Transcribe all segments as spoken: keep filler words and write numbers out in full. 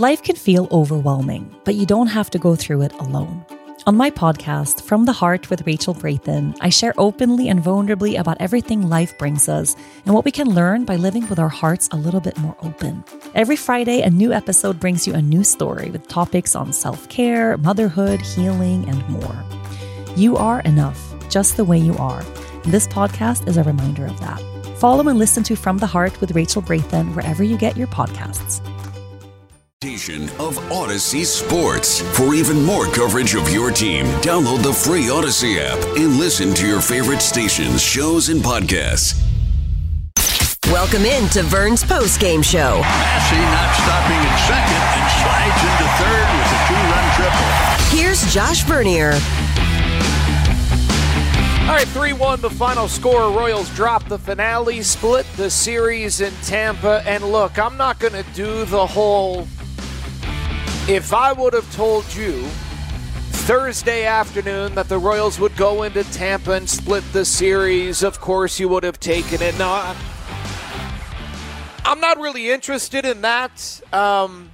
Life can feel overwhelming, but you don't have to go through it alone. On my podcast, From the Heart with Rachel Braithen, I share openly and vulnerably about everything life brings us and what we can learn by living with our hearts a little bit more open. Every Friday, a new episode brings you a new story with topics on self-care, motherhood, healing, and more. You are enough, just the way you are. And this podcast is a reminder of that. Follow and listen to From the Heart with Rachel Braithen wherever you get your podcasts. Of Odyssey Sports. For even more coverage of your team, download the free Odyssey app and listen to your favorite stations, shows, and podcasts. Welcome in to Vern's postgame show. Massey not stopping in second and slides into third with a two-run triple. Here's Josh Vernier. All right, three one the final score. Royals drop the finale, split the series in Tampa. And look, I'm not going to do the whole... If I would have told you Thursday afternoon that the Royals would go into Tampa and split the series, of course you would have taken it. No, I'm not really interested in that. Um,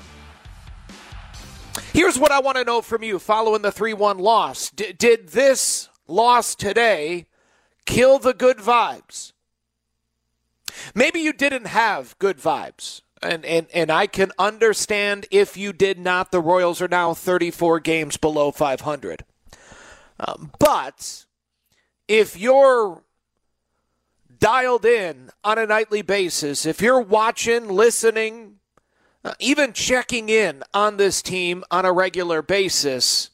here's what I want to know from you following the three one loss. D- did this loss today kill the good vibes? Maybe you didn't have good vibes. And, and and I can understand if you did not. The Royals are now thirty-four games below five hundred. Um, but if you're dialed in on a nightly basis, if you're watching, listening, uh, even checking in on this team on a regular basis,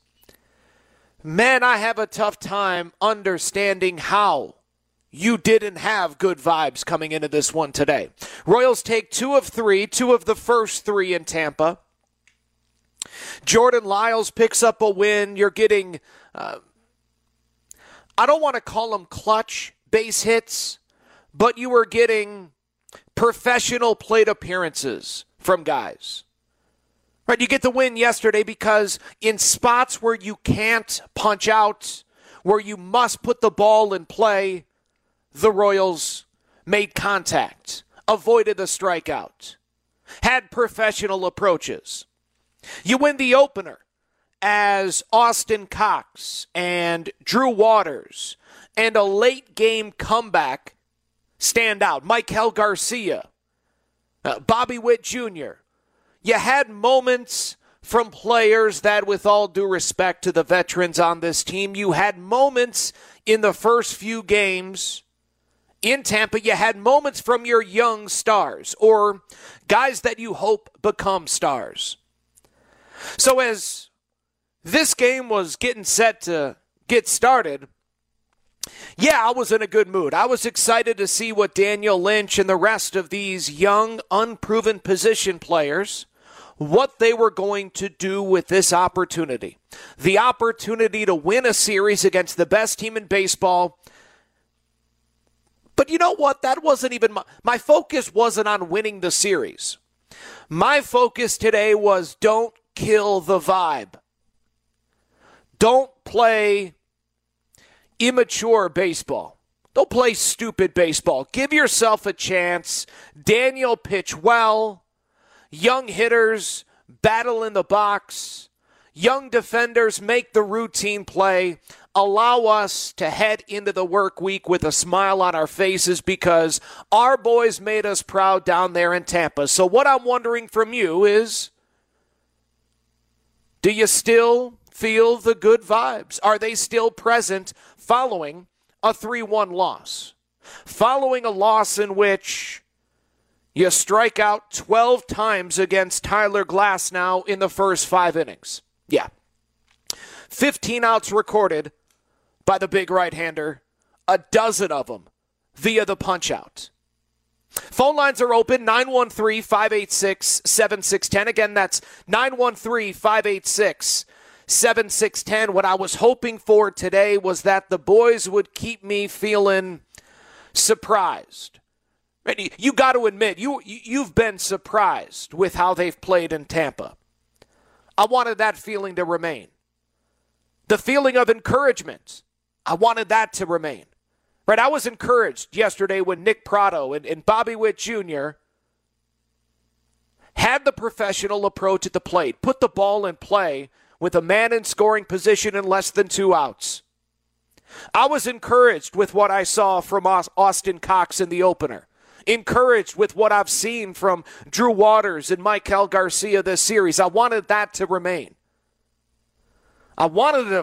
man, I have a tough time understanding how you didn't have good vibes coming into this one today. Royals take two of three, two of the first three in Tampa. Jordan Lyles picks up a win. You're getting, uh, I don't want to call them clutch base hits, but you were getting professional plate appearances from guys. Right, you get the win yesterday because in spots where you can't punch out, where you must put the ball in play, the Royals made contact, avoided the strikeout, had professional approaches. You win the opener as Austin Cox and Drew Waters and a late game comeback stand out. Maikel Garcia, uh, Bobby Witt Junior You had moments from players that, with all due respect to the veterans on this team, you had moments in the first few games in Tampa. You had moments from your young stars or guys that you hope become stars. So as this game was getting set to get started, yeah, I was in a good mood. I was excited to see what Daniel Lynch and the rest of these young, unproven position players, what they were going to do with this opportunity. The opportunity to win a series against the best team in baseball. But you know what? That wasn't even my, my focus wasn't on winning the series. My focus today was don't kill the vibe. Don't play immature baseball. Don't play stupid baseball. Give yourself a chance. Daniel pitched well. Young hitters battle in the box. Young defenders make the routine play. Allow us to head into the work week with a smile on our faces because our boys made us proud down there in Tampa. So what I'm wondering from you is, do you still feel the good vibes? Are they still present following a three one loss? Following a loss in which you strike out twelve times against Tyler Glasnow in the first five innings. Yeah. fifteen outs recorded by the big right-hander, a dozen of them via the punch-out. Phone lines are open, nine one three, five eight six, seven six one zero. Again, that's nine one three, five eight six, seven six one zero. What I was hoping for today was that the boys would keep me feeling surprised. You got to admit, you, you've been surprised with how they've played in Tampa. I wanted that feeling to remain. The feeling of encouragement, I wanted that to remain. Right, I was encouraged yesterday when Nick Pratto and, and Bobby Witt Junior had the professional approach at the plate, put the ball in play with a man in scoring position in less than two outs. I was encouraged with what I saw from Austin Cox in the opener. Encouraged with what I've seen from Drew Waters and Michael Garcia this series. I wanted that to remain. I wanted to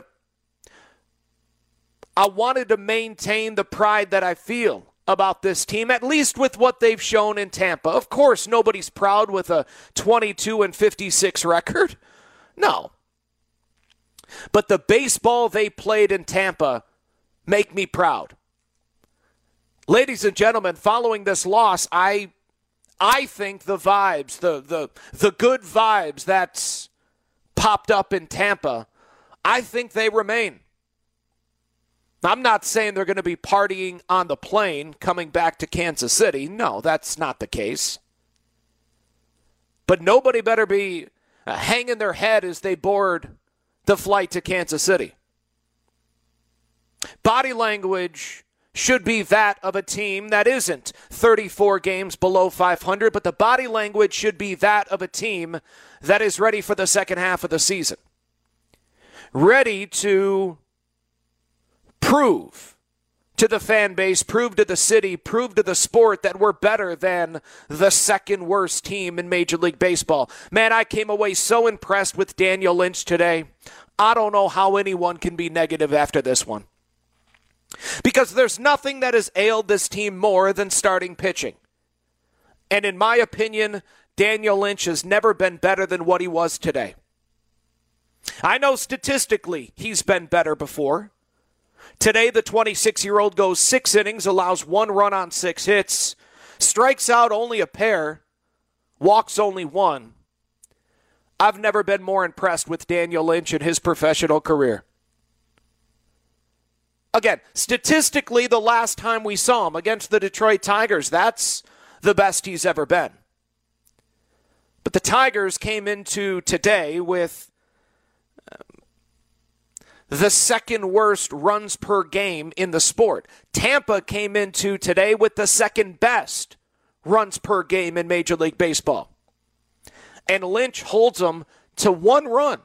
I wanted to maintain the pride that I feel about this team, at least with what they've shown in Tampa. Of course, nobody's proud with a twenty-two and fifty-six record. No. But the baseball they played in Tampa make me proud. Ladies and gentlemen, following this loss, I I think the vibes, the the the good vibes that's popped up in Tampa, I think they remain. I'm not saying they're going to be partying on the plane coming back to Kansas City. No, that's not the case. But nobody better be uh, hanging their head as they board the flight to Kansas City. Body language should be that of a team that isn't thirty-four games below five hundred, but the body language should be that of a team that is ready for the second half of the season. Ready to prove to the fan base, prove to the city, prove to the sport that we're better than the second worst team in Major League Baseball. Man, I came away so impressed with Daniel Lynch today. I don't know how anyone can be negative after this one. Because there's nothing that has ailed this team more than starting pitching. And in my opinion, Daniel Lynch has never been better than what he was today. I know statistically he's been better before. Today, the twenty-six-year-old goes six innings, allows one run on six hits, strikes out only a pair, walks only one. I've never been more impressed with Daniel Lynch in his professional career. Again, statistically, the last time we saw him against the Detroit Tigers, that's the best he's ever been. But the Tigers came into today with um, the second worst runs per game in the sport. Tampa came into today with the second best runs per game in Major League Baseball. And Lynch holds them to one run.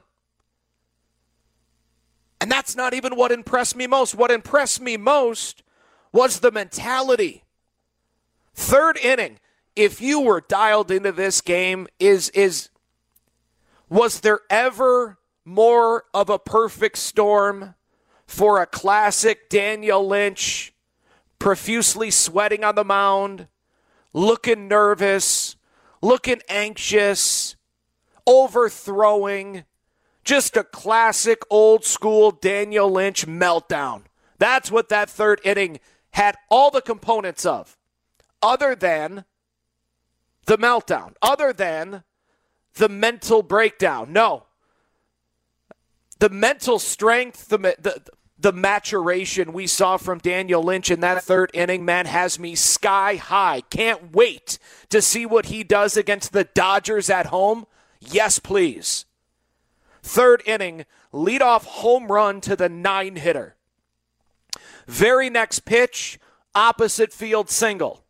And that's not even what impressed me most. What impressed me most was the mentality. Third inning, if you were dialed into this game, is is was there ever more of a perfect storm for a classic Daniel Lynch, profusely sweating on the mound, looking nervous, looking anxious, overthrowing? Just a classic old school Daniel Lynch meltdown. That's what that third inning had all the components of, other than the meltdown, other than the mental breakdown. No. The mental strength, the, the, the maturation we saw from Daniel Lynch in that third inning, man, has me sky high. Can't wait to see what he does against the Dodgers at home. Yes, please. Third inning, leadoff home run to the nine-hitter. Very next pitch, opposite field single.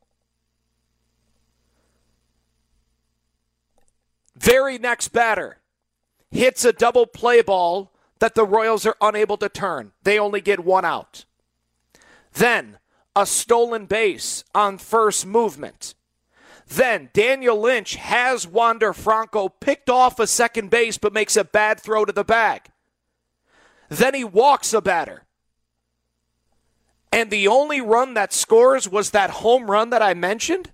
Very next batter, hits a double play ball that the Royals are unable to turn. They only get one out. Then, a stolen base on first movement. Then Daniel Lynch has Wander Franco picked off a second base but makes a bad throw to the bag. Then he walks a batter. And the only run that scores was that home run that I mentioned?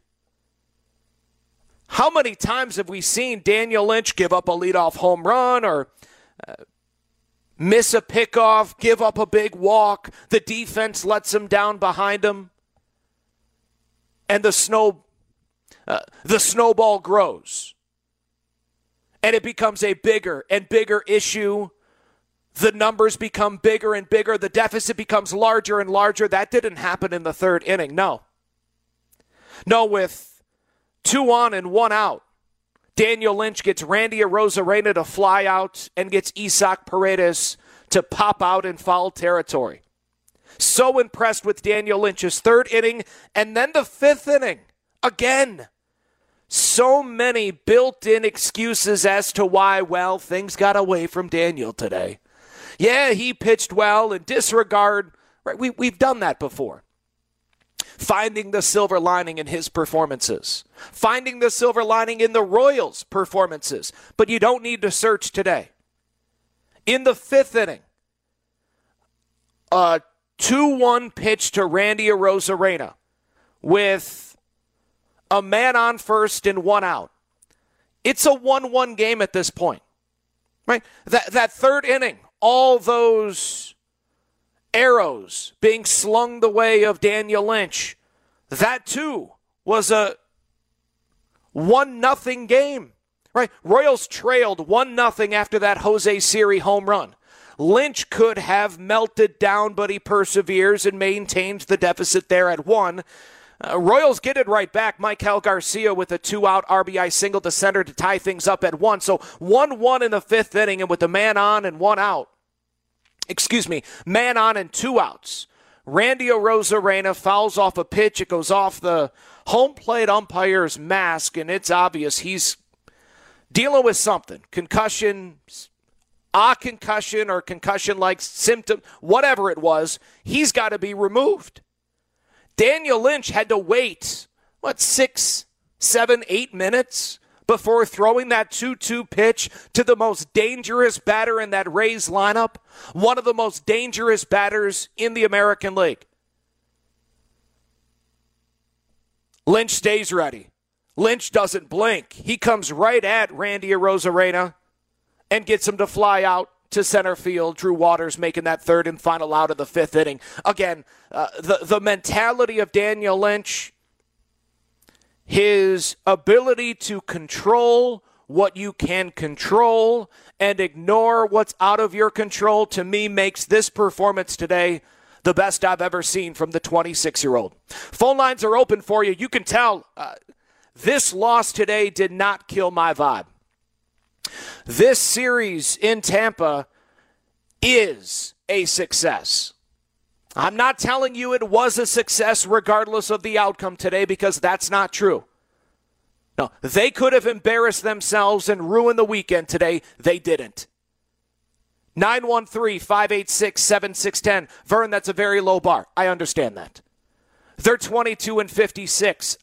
How many times have we seen Daniel Lynch give up a leadoff home run or uh, miss a pickoff, give up a big walk, the defense lets him down behind him, and the snow Uh, the snowball grows, and it becomes a bigger and bigger issue. The numbers become bigger and bigger. The deficit becomes larger and larger. That didn't happen in the third inning, no. No, with two on and one out, Daniel Lynch gets Randy Arozarena to fly out and gets Isaac Paredes to pop out in foul territory. So impressed with Daniel Lynch's third inning, and then the fifth inning, again. so many built-in excuses as to why, well, things got away from Daniel today. Yeah, he pitched well and disregard. Right, we, we've done that before. Finding the silver lining in his performances. Finding the silver lining in the Royals' performances. But you don't need to search today. In the fifth inning, a two one pitch to Randy Arozarena with a man on first and one out. It's a one one game at this point. Right? That, that third inning, all those arrows being slung the way of Daniel Lynch. That, too, was a one nothing game. Right? Royals trailed one nothing after that Jose Siri home run. Lynch could have melted down, but he perseveres and maintains the deficit there at one. Uh, Royals get it right back. Michael Garcia with a two-out R B I single to center to tie things up at one. So one one in the fifth inning, and with the man on and one out. Excuse me, man on and two outs. Randy Arozarena fouls off a pitch. It goes off the home plate umpire's mask, and it's obvious he's dealing with something. Concussion, a concussion or concussion-like symptom, whatever it was, he's got to be removed. Daniel Lynch had to wait, what, six, seven, eight minutes before throwing that two two pitch to the most dangerous batter in that Rays lineup, one of the most dangerous batters in the American League. Lynch stays ready. Lynch doesn't blink. He comes right at Randy Arozarena and gets him to fly out to center field. Drew Waters making that third and final out of the fifth inning. Again, uh, the, the mentality of Daniel Lynch, his ability to control what you can control and ignore what's out of your control, to me, makes this performance today the best I've ever seen from the twenty-six-year-old. Phone lines are open for you. You can tell uh, this loss today did not kill my vibe. This series in Tampa is a success. I'm not telling you it was a success regardless of the outcome today, because that's not true. No, they could have embarrassed themselves and ruined the weekend today. They didn't. nine one three, five eight six, seven six one zero. Vern, that's a very low bar. I understand that. They're twenty-two and fifty-six.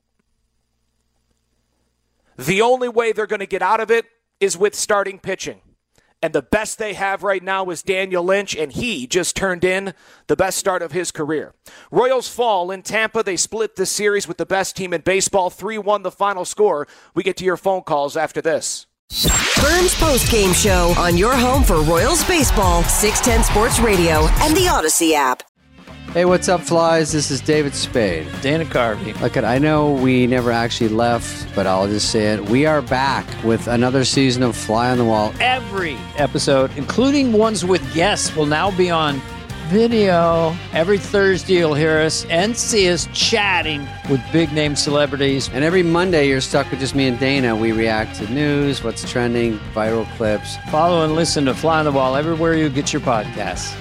The only way they're going to get out of it is with starting pitching. And the best they have right now is Daniel Lynch, and he just turned in the best start of his career. Royals fall in Tampa. They split the series with the best team in baseball. three one the final score. We get to your phone calls after this. Vern's postgame show on your home for Royals baseball, six ten Sports Radio and the Odyssey app. Hey, what's up, Flies? This is David Spade. Dana Carvey. Look, I know we never actually left, but I'll just say it. We are back with another season of Fly on the Wall. Every episode, including ones with guests, will now be on video. Every Thursday, you'll hear us and see us chatting with big-name celebrities. And every Monday, you're stuck with just me and Dana. We react to news, what's trending, viral clips. Follow and listen to Fly on the Wall everywhere you get your podcasts.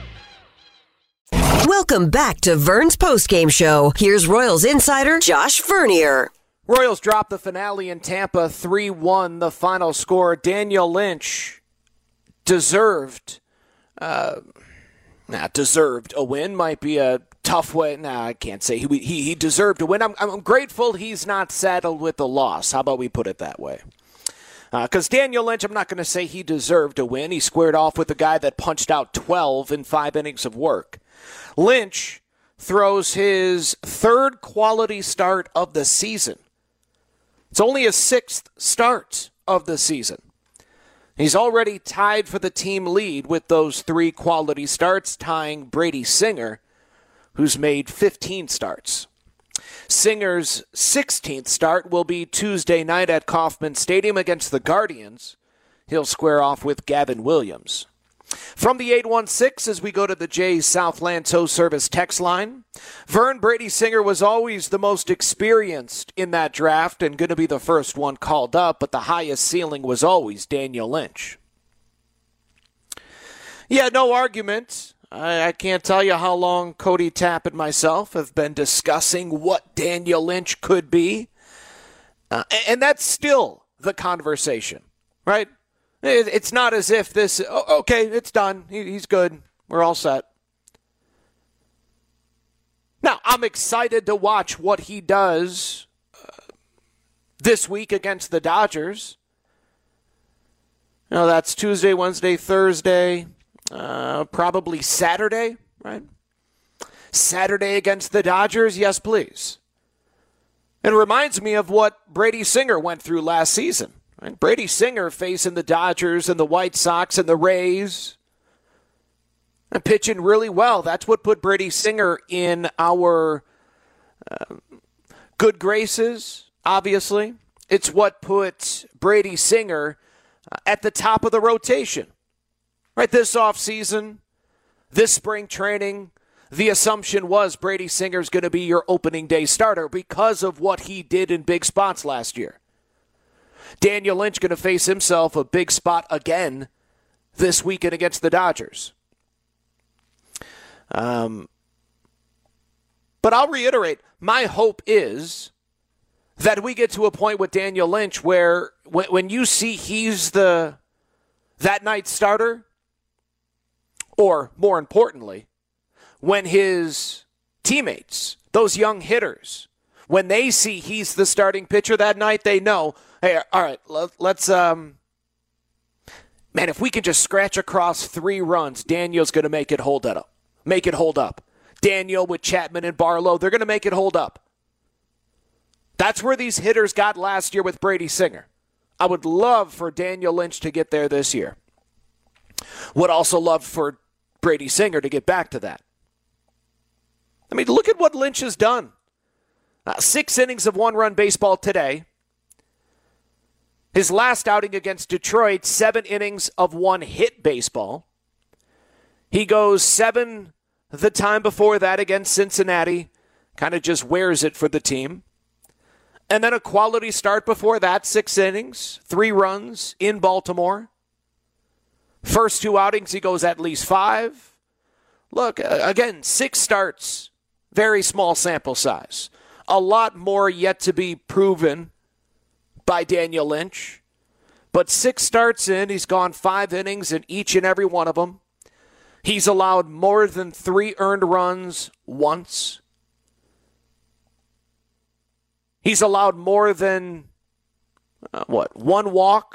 Welcome back to Vern's postgame show. Here's Royals insider Josh Vernier. Royals drop the finale in Tampa, three one the final score. Daniel Lynch deserved, uh, not deserved a win, might be a tough way. Nah, I can't say he he, he deserved a win. I'm, I'm grateful he's not saddled with the loss. How about we put it that way? Because uh, Daniel Lynch, I'm not going to say he deserved a win. He squared off with a guy that punched out twelve in five innings of work. Lynch throws his third quality start of the season. It's only his sixth start of the season. He's already tied for the team lead with those three quality starts, tying Brady Singer, who's made fifteen starts. Singer's sixteenth start will be Tuesday night at Kauffman Stadium against the Guardians. He'll square off with Gavin Williams. From the eight one six, as we go to the Jays Southland Tow Service text line, Vern, Brady Singer was always the most experienced in that draft and going to be the first one called up, but the highest ceiling was always Daniel Lynch. Yeah, no argument. I, I can't tell you how long Cody Tapp and myself have been discussing what Daniel Lynch could be. Uh, and that's still the conversation, right? It's not as if this, oh, okay, it's done. He, he's good. We're all set. Now, I'm excited to watch what he does uh, this week against the Dodgers. You know, that's Tuesday, Wednesday, Thursday, uh, probably Saturday, right? Saturday against the Dodgers, yes, please. It reminds me of what Brady Singer went through last season. Right? Brady Singer facing the Dodgers and the White Sox and the Rays and pitching really well. That's what put Brady Singer in our uh, good graces, obviously. It's what put Brady Singer uh, at the top of the rotation. Right, this offseason, this spring training, the assumption was Brady Singer's going to be your opening day starter because of what he did in big spots last year. Daniel Lynch going to face himself a big spot again this weekend against the Dodgers. Um, but I'll reiterate, my hope is that we get to a point with Daniel Lynch where when, when you see he's the that night's starter, or more importantly, when his teammates, those young hitters, when they see he's the starting pitcher that night, they know, hey, all right, let's, um, man, if we can just scratch across three runs, Daniel's going to make it hold up. Make it hold up. Daniel with Chapman and Barlow, they're going to make it hold up. That's where these hitters got last year with Brady Singer. I would love for Daniel Lynch to get there this year. Would also love for Brady Singer to get back to that. I mean, look at what Lynch has done. Uh, six innings of one-run baseball today. His last outing against Detroit, seven innings of one-hit baseball. He goes seven the time before that against Cincinnati. Kind of just wears it for the team. And then a quality start before that, six innings, three runs in Baltimore. First two outings, he goes at least five. Look, again, six starts, very small sample size. A lot more yet to be proven by Daniel Lynch. But six starts in, he's gone five innings in each and every one of them. He's allowed more than three earned runs once. He's allowed more than, uh, what, one walk?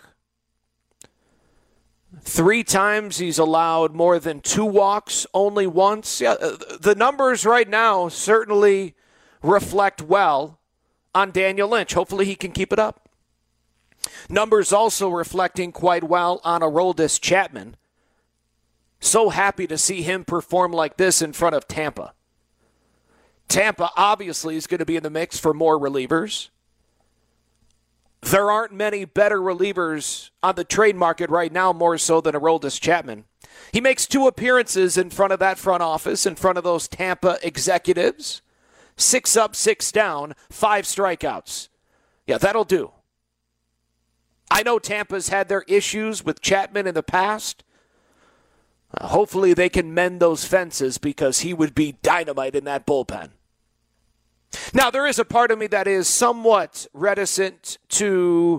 Three times he's allowed more than two walks, only once. Yeah, the numbers right now certainly reflect well on Daniel Lynch. Hopefully he can keep it up. Numbers also reflecting quite well on Aroldis Chapman. So happy to see him perform like this in front of Tampa. Tampa obviously is going to be in the mix for more relievers. There aren't many better relievers on the trade market right now, more so than Aroldis Chapman. He makes two appearances in front of that front office, in front of those Tampa executives. Six up, six down, five strikeouts. Yeah, that'll do. I know Tampa's had their issues with Chapman in the past. Uh, hopefully they can mend those fences because he would be dynamite in that bullpen. Now, there is a part of me that is somewhat reticent to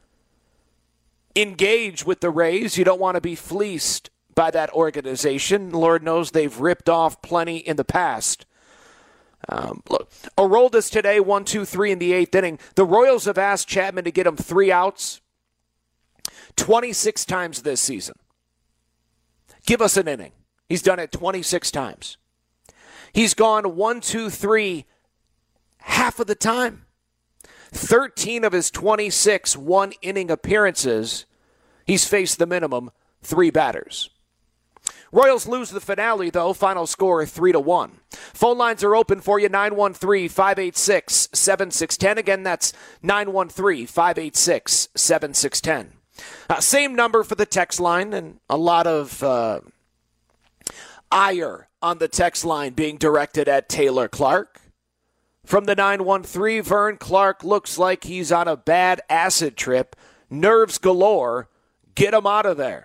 engage with the Rays. You don't want to be fleeced by that organization. Lord knows they've ripped off plenty in the past. Um, look, Aroldis today, one, two, three in the eighth inning. The Royals have asked Chapman to get him three outs twenty-six times this season. Give us an inning. He's done it twenty-six times. He's gone one, two, three half of the time. thirteen of his twenty-six one-inning appearances, he's faced the minimum three batters. Royals lose the finale, though. Final score three to one. Phone lines are open for you, nine one three, five eight six, seven six one zero. Again, that's nine one three, five eight six, seven six one zero. Uh, same number for the text line, and a lot of uh, ire on the text line being directed at Taylor Clark. From the nine one three, Vern Clark looks like he's on a bad acid trip. Nerves galore. Get him out of there.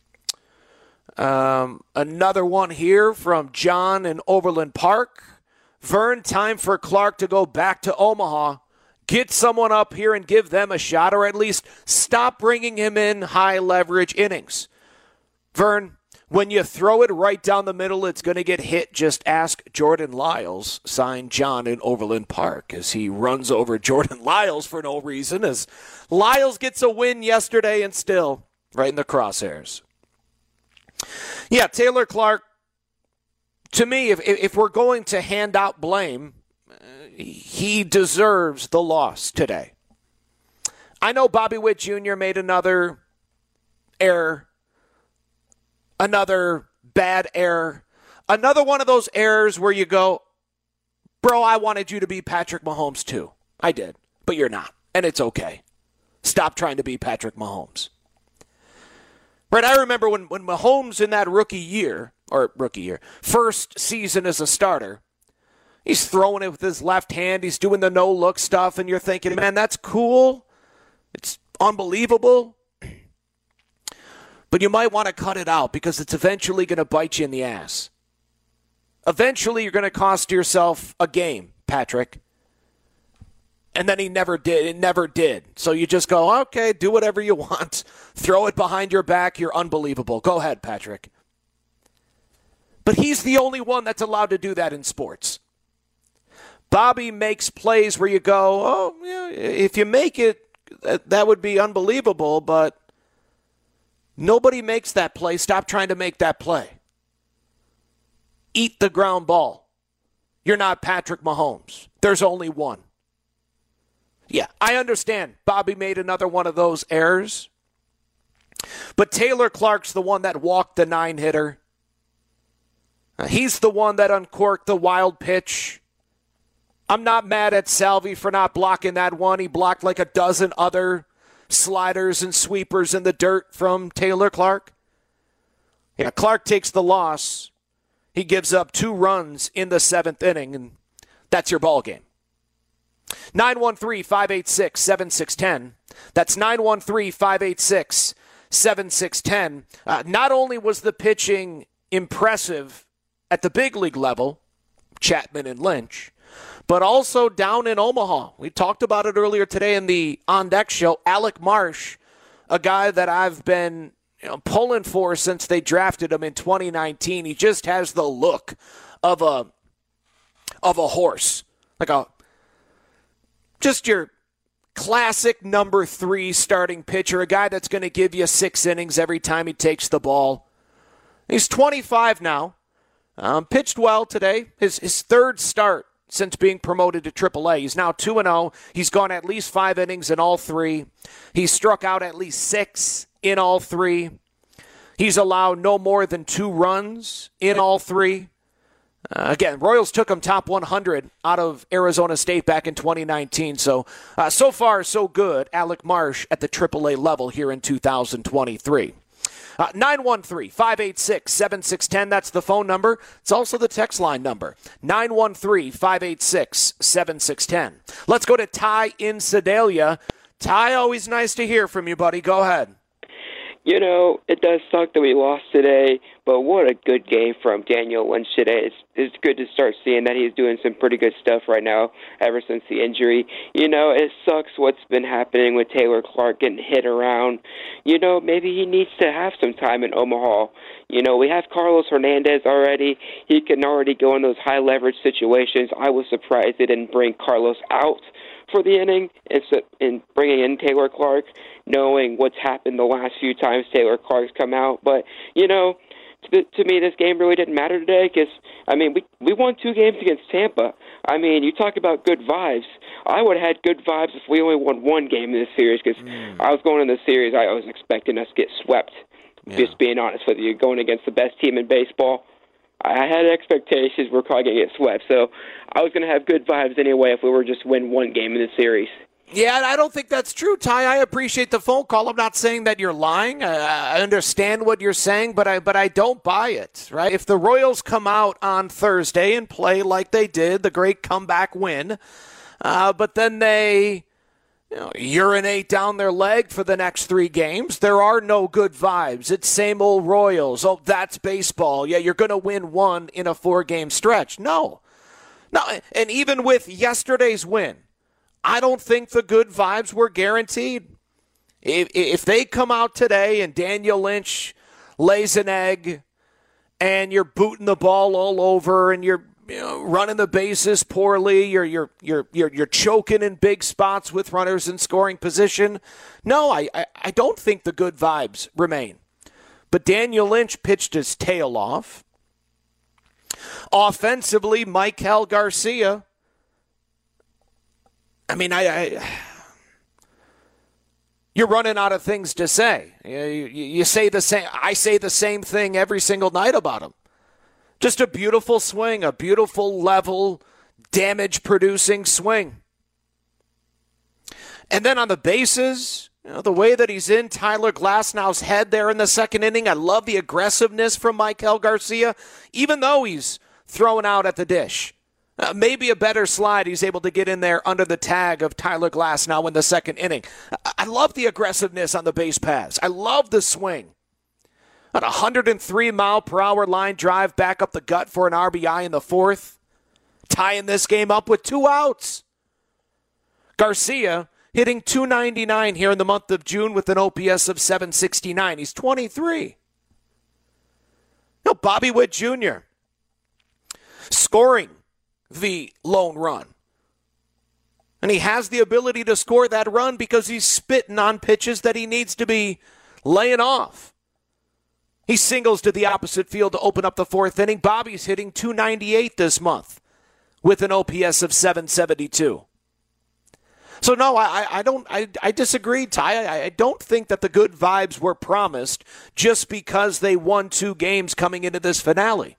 Um, another one here from John in Overland Park. Vern, time for Clark to go back to Omaha. Get someone up here and give them a shot, or at least stop bringing him in high-leverage innings. Vern, when you throw it right down the middle, it's going to get hit. Just ask Jordan Lyles, signed John in Overland Park, as he runs over Jordan Lyles for no reason, as Lyles gets a win yesterday and still right in the crosshairs. Yeah, Taylor Clark, to me, if if we're going to hand out blame, he deserves the loss today. I know Bobby Witt Junior made another error, another bad error, another one of those errors where you go, bro, I wanted you to be Patrick Mahomes too. I did, but you're not, and it's okay. Stop trying to be Patrick Mahomes. Right, I remember when, when Mahomes in that rookie year, or rookie year, first season as a starter, he's throwing it with his left hand, he's doing the no-look stuff, and you're thinking, man, that's cool. It's unbelievable. But you might want to cut it out because it's eventually going to bite you in the ass. Eventually you're going to cost yourself a game, Patrick. And then he never did. It never did. So you just go, okay, do whatever you want. Throw it behind your back. You're unbelievable. Go ahead, Patrick. But he's the only one that's allowed to do that in sports. Bobby makes plays where you go, oh, yeah, if you make it, that would be unbelievable, but nobody makes that play. Stop trying to make that play. Eat the ground ball. You're not Patrick Mahomes. There's only one. Yeah, I understand Bobby made another one of those errors. But Taylor Clark's the one that walked the nine-hitter. He's the one that uncorked the wild pitch. I'm not mad at Salvi for not blocking that one. He blocked like a dozen other sliders and sweepers in the dirt from Taylor Clark. Yeah, Clark takes the loss. He gives up two runs in the seventh inning, and that's your ball game. nine one three, five eight six, seven six one zero. That's nine one three, five eight six, seven six one zero. Uh, not only was the pitching impressive at the big league level, Chapman and Lynch, but also down in Omaha. We talked about it earlier today in the On Deck show. Alec Marsh, a guy that I've been you know, pulling for since they drafted him in twenty nineteen. He just has the look of a of a horse, like a just your classic number three starting pitcher, a guy that's going to give you six innings every time he takes the ball. He's twenty-five now. Um, pitched well today. His his third start since being promoted to triple A. He's now two and oh. He's gone at least five innings in all three. He's struck out at least six in all three. He's allowed no more than two runs in all three. Uh, again, Royals took him top one hundred out of Arizona State back in twenty nineteen. So, uh, so far, so good. Alec Marsh at the triple A level here in two thousand twenty-three. Uh, nine one three, five eight six, seven six one zero, that's the phone number. It's also the text line number, nine one three, five eight six, seven six one zero. Let's go to Ty in Sedalia. Ty, always nice to hear from you, buddy. Go ahead. You know, it does suck that we lost today, but what a good game from Daniel Lynch today. It's, it's good to start seeing that he's doing some pretty good stuff right now ever since the injury. You know, it sucks what's been happening with Taylor Clark getting hit around. You know, maybe he needs to have some time in Omaha. You know, we have Carlos Hernandez already. He can already go in those high-leverage situations. I was surprised they didn't bring Carlos out for the inning and bringing in Taylor Clark, knowing what's happened the last few times Taylor Clark's come out. But, you know, to, to me, this game really didn't matter today because, I mean, we we won two games against Tampa. I mean, you talk about good vibes. I would have had good vibes if we only won one game in this series because mm. I was going in the series, I was expecting us to get swept, yeah. Just being honest with you, going against the best team in baseball. I had expectations we're probably going to get swept, so I was going to have good vibes anyway if we were just win one game in the series. Yeah, I don't think that's true, Ty. I appreciate the phone call. I'm not saying that you're lying. I understand what you're saying, but I but I don't buy it, right? If the Royals come out on Thursday and play like they did, the great comeback win, uh, but then they you know, urinate down their leg for the next three games, there are no good vibes. It's same old Royals. Oh, that's baseball. Yeah, you're going to win one in a four-game stretch. No. No, and even with yesterday's win, I don't think the good vibes were guaranteed. If, if they come out today and Daniel Lynch lays an egg and you're booting the ball all over and you're you know, running the bases poorly, you're, you're, you're, you're, you're choking in big spots with runners in scoring position, no, I, I, I don't think the good vibes remain. But Daniel Lynch pitched his tail off. Offensively, Maikel Garcia, I mean, I, I you're running out of things to say. You, you, you say the same. I say the same thing every single night about him. Just a beautiful swing, a beautiful level, damage-producing swing. And then on the bases, you know, the way that he's in Tyler Glasnow's head there in the second inning, I love the aggressiveness from Maikel Garcia, even though he's throwing out at the dish. Uh, maybe a better slide. He's able to get in there under the tag of Tyler Glasnow in the second inning. I, I love the aggressiveness on the base paths. I love the swing. At a one hundred three mile per hour line drive back up the gut for an R B I in the fourth. Tying this game up with two outs. Garcia hitting two ninety-nine here in the month of June with an O P S of seven sixty-nine. He's twenty-three. Now, Bobby Witt Junior scoring the lone run. And he has the ability to score that run because he's spitting on pitches that he needs to be laying off. He singles to the opposite field to open up the fourth inning. Bobby's hitting two ninety-eight this month with an O P S of seven seventy-two. So, no, I, I don't. I, I disagree, Ty. I, I don't think that the good vibes were promised just because they won two games coming into this finale.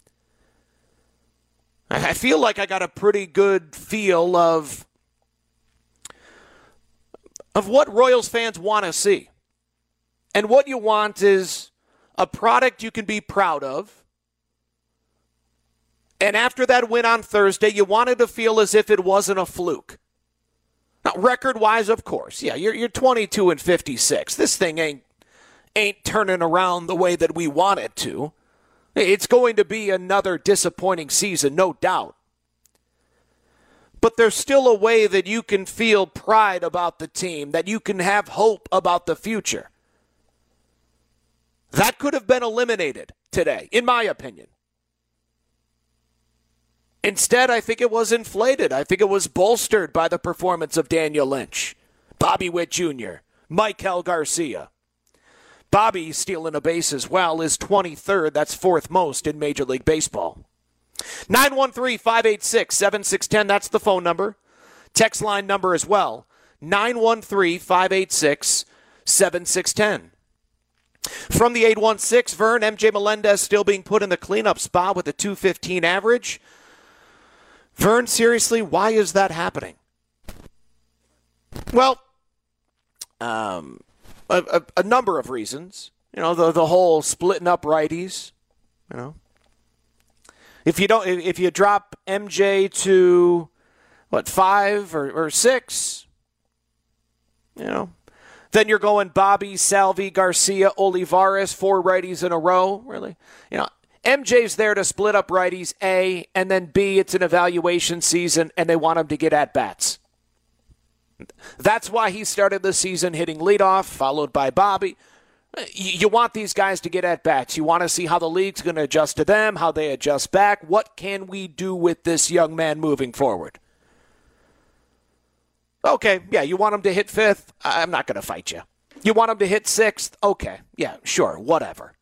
I feel like I got a pretty good feel of, of what Royals fans want to see. And what you want is a product you can be proud of. And after that win on Thursday, you wanted to feel as if it wasn't a fluke. Now, record-wise, of course, yeah, you're you're twenty-two and fifty-six. This thing ain't ain't turning around the way that we want it to. It's going to be another disappointing season, no doubt. But there's still a way that you can feel pride about the team, that you can have hope about the future. That could have been eliminated today, in my opinion. Instead, I think it was inflated. I think it was bolstered by the performance of Daniel Lynch, Bobby Witt Junior, Maikel Garcia. Bobby stealing a base as well is twenty-third. That's fourth most in Major League Baseball. nine one three, five eight six, seven six one zero. That's the phone number. Text line number as well. nine one three, five eight six, seven six one zero. From the eight one six, Vern, M J Melendez still being put in the cleanup spot with a two fifteen average. Vern, seriously, why is that happening? Well, um... A, a, a number of reasons. You know, the the whole splitting up righties. You know, if you don't, if you drop M J to what five or, or six, you know, then you're going Bobby, Salvi, Garcia, Olivares, four righties in a row. Really, you know, M J's there to split up righties. A and then B. It's an evaluation season, and they want him to get at bats. That's why he started the season hitting leadoff, followed by Bobby. You want these guys to get at bats. You want to see how the league's going to adjust to them, how they adjust back. What can we do with this young man moving forward? Okay, yeah, you want him to hit fifth? I'm not going to fight you. You want him to hit sixth? Okay, yeah, sure, whatever.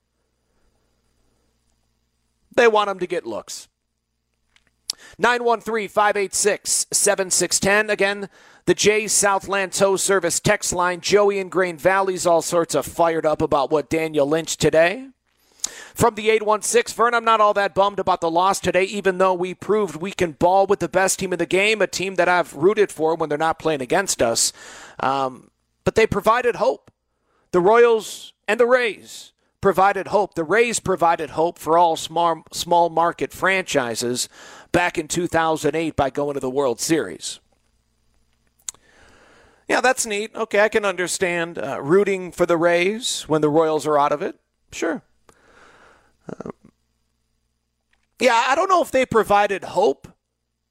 They want him to get looks. nine one three, five eight six, seven six one zero. Again, the Jays Southland Tow Service text line. Joey in Grain Valley's all sorts of fired up about what Daniel Lynch today. From the eight one six, Vern, I'm not all that bummed about the loss today, even though we proved we can ball with the best team in the game, a team that I've rooted for when they're not playing against us. Um, but they provided hope. The Royals and the Rays provided hope. The Rays provided hope for all small, small market franchises back in two thousand eight by going to the World Series. Yeah, that's neat. Okay, I can understand uh, rooting for the Rays when the Royals are out of it. Sure. Um, yeah, I don't know if they provided hope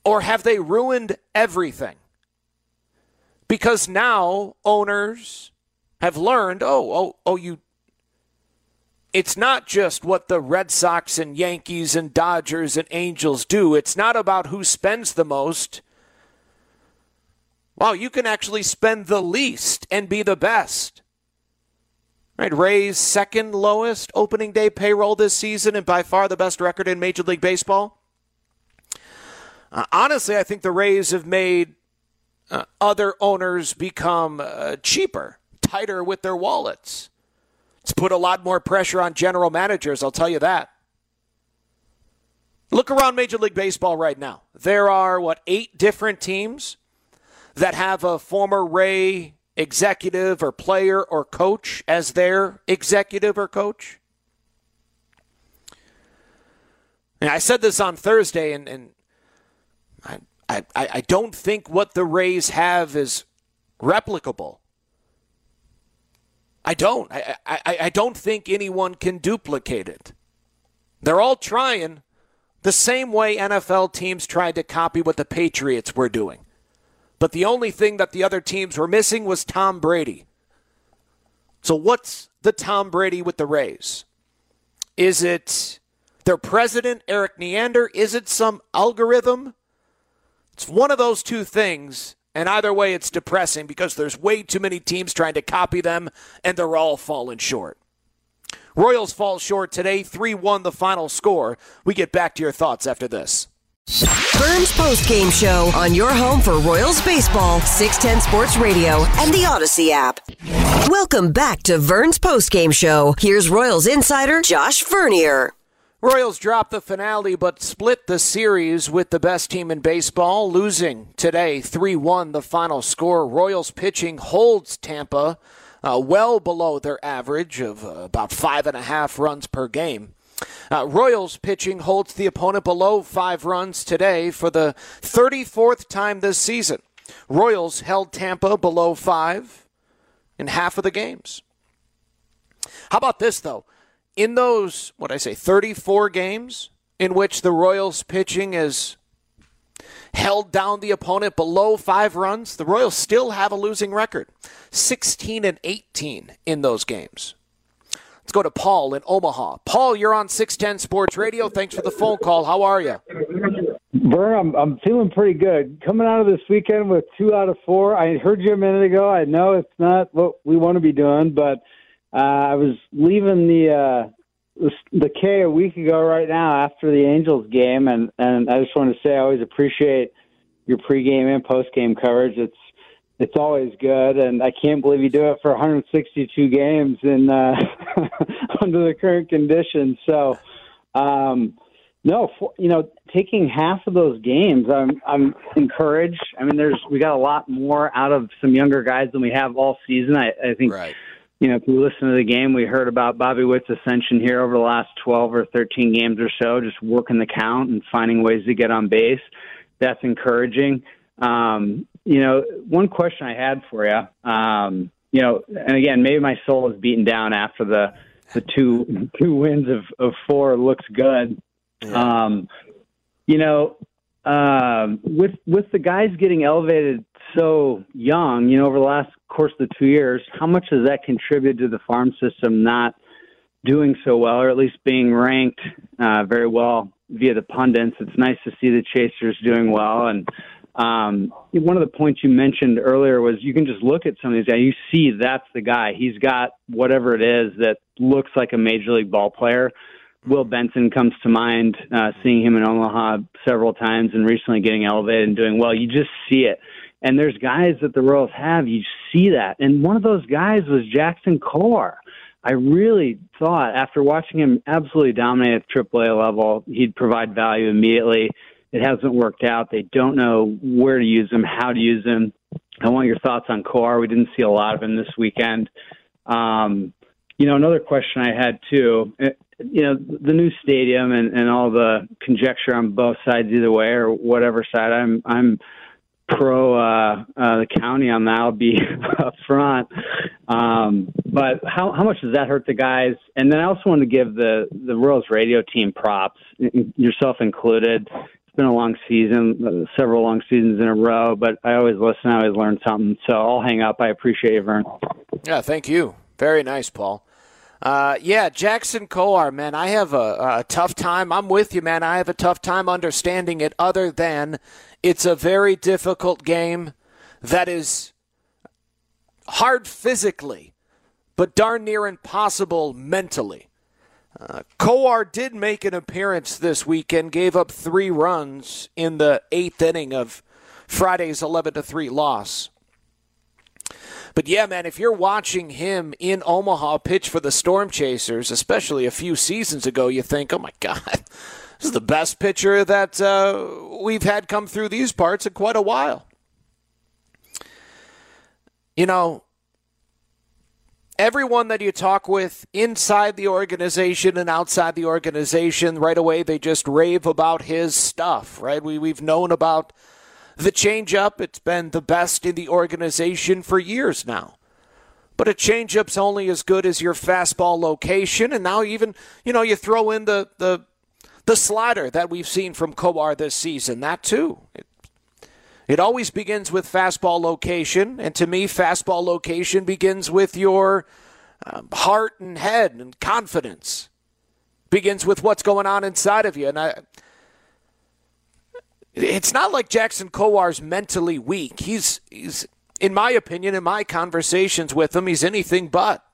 Or have they ruined everything? Because now owners have learned, oh, oh, oh, you, it's not just what the Red Sox and Yankees and Dodgers and Angels do. It's not about who spends the most. Wow, you can actually spend the least and be the best. Right, Rays' second lowest opening day payroll this season and by far the best record in Major League Baseball. Uh, honestly, I think the Rays have made uh, other owners become uh, cheaper, tighter with their wallets. It's put a lot more pressure on general managers, I'll tell you that. Look around Major League Baseball right now. There are, what, eight different teams that have a former Ray executive or player or coach as their executive or coach. And I said this on Thursday, and, and I, I, I don't think what the Rays have is replicable. I don't. I, I, I don't think anyone can duplicate it. They're all trying the same way N F L teams tried to copy what the Patriots were doing. But the only thing that the other teams were missing was Tom Brady. So what's the Tom Brady with the Rays? Is it their president, Eric Neander? Is it some algorithm? It's one of those two things, and either way it's depressing because there's way too many teams trying to copy them, and they're all falling short. Royals fall short today, three one the final score. We get back to your thoughts after this. Vern's postgame show on your home for Royals baseball, six ten Sports Radio and the Odyssey app. Welcome back to Vern's postgame show. Here's Royals insider Josh Vernier. Royals dropped the finale but split the series with the best team in baseball, losing today three one the final score. Royals pitching holds Tampa uh, well below their average of uh, about five and a half runs per game. Uh, Royals pitching holds the opponent below five runs today for the thirty-fourth time this season. Royals held Tampa below five in half of the games. How about this, though? In those, what I say, thirty-four games in which the Royals pitching has held down the opponent below five runs, the Royals still have a losing record, sixteen and eighteen in those games. Let's go to Paul in Omaha. Paul, you're on six ten Sports Radio. Thanks for the phone call. How are you? Vern, I'm, I'm feeling pretty good. Coming out of this weekend with two out of four. I heard you a minute ago. I know it's not what we want to be doing, but uh, I was leaving the, uh, the the K a week ago right now after the Angels game, and, and I just wanted to say I always appreciate your pregame and postgame coverage. It's It's always good, and I can't believe you do it for one hundred sixty-two games in uh, under the current conditions. So, um, no, for, you know, taking half of those games, I'm I'm encouraged. I mean, there's we got a lot more out of some younger guys than we have all season. I, I think, right. You know, if we listen to the game, we heard about Bobby Witt's ascension here over the last twelve or thirteen games or so, just working the count and finding ways to get on base. That's encouraging. Um, you know, one question I had for you, um, you know, and again, maybe my soul is beaten down after the, the two, two wins of, of four looks good. Yeah. Um, you know, um, with, with the guys getting elevated so young, you know, over the last course of the two years, how much does that contribute to the farm system not doing so well, or at least being ranked, uh, very well via the pundits? It's nice to see the chasers doing well. And, Um, one of the points you mentioned earlier was you can just look at some of these guys. You see that's the guy. He's got whatever it is that looks like a major league ball player. Will Benson comes to mind, uh, seeing him in Omaha several times and recently getting elevated and doing well. You just see it. And there's guys that the Royals have. You see that. And one of those guys was Jackson Kowar. I really thought after watching him absolutely dominate at the triple A level, he'd provide value immediately. It hasn't worked out. They don't know where to use him, how to use him. I want your thoughts on Kowar. We didn't see a lot of him this weekend. Um, you know, another question I had, too, you know, the new stadium and, and all the conjecture on both sides either way or whatever side. I'm I'm pro uh, uh, the county on that. I'll be up front. Um, but how, how much does that hurt the guys? And then I also want to give the, the Royals radio team props, yourself included. been a long season, uh, several long seasons in a row, but I always listen. I always learn something. So I'll hang up. I appreciate it, Vern. Yeah, thank you. Very nice, Paul. Uh, yeah, Jackson Kowar, man, I have a, a tough time. I'm with you, man. I have a tough time understanding it other than it's a very difficult game that is hard physically, but darn near impossible mentally. Uh, Kowar did make an appearance this weekend, gave up three runs in the eighth inning of Friday's eleven to three loss. But yeah, man, if you're watching him in Omaha pitch for the Storm Chasers, especially a few seasons ago, you think, oh my God, this is the best pitcher that uh, we've had come through these parts in quite a while. You know, everyone that you talk with inside the organization and outside the organization, right away they just rave about his stuff, right? We, we've known about the changeup. It's been the best in the organization for years now. But a changeup's only as good as your fastball location, and now even, you know, you throw in the the, the slider that we've seen from Kowar this season, that too. It, it always begins with fastball location, and to me, fastball location begins with your um, heart and head and confidence. Begins with what's going on inside of you, and I... It's not like Jackson Kowar's mentally weak. He's, he's, in my opinion, in my conversations with him, he's anything but.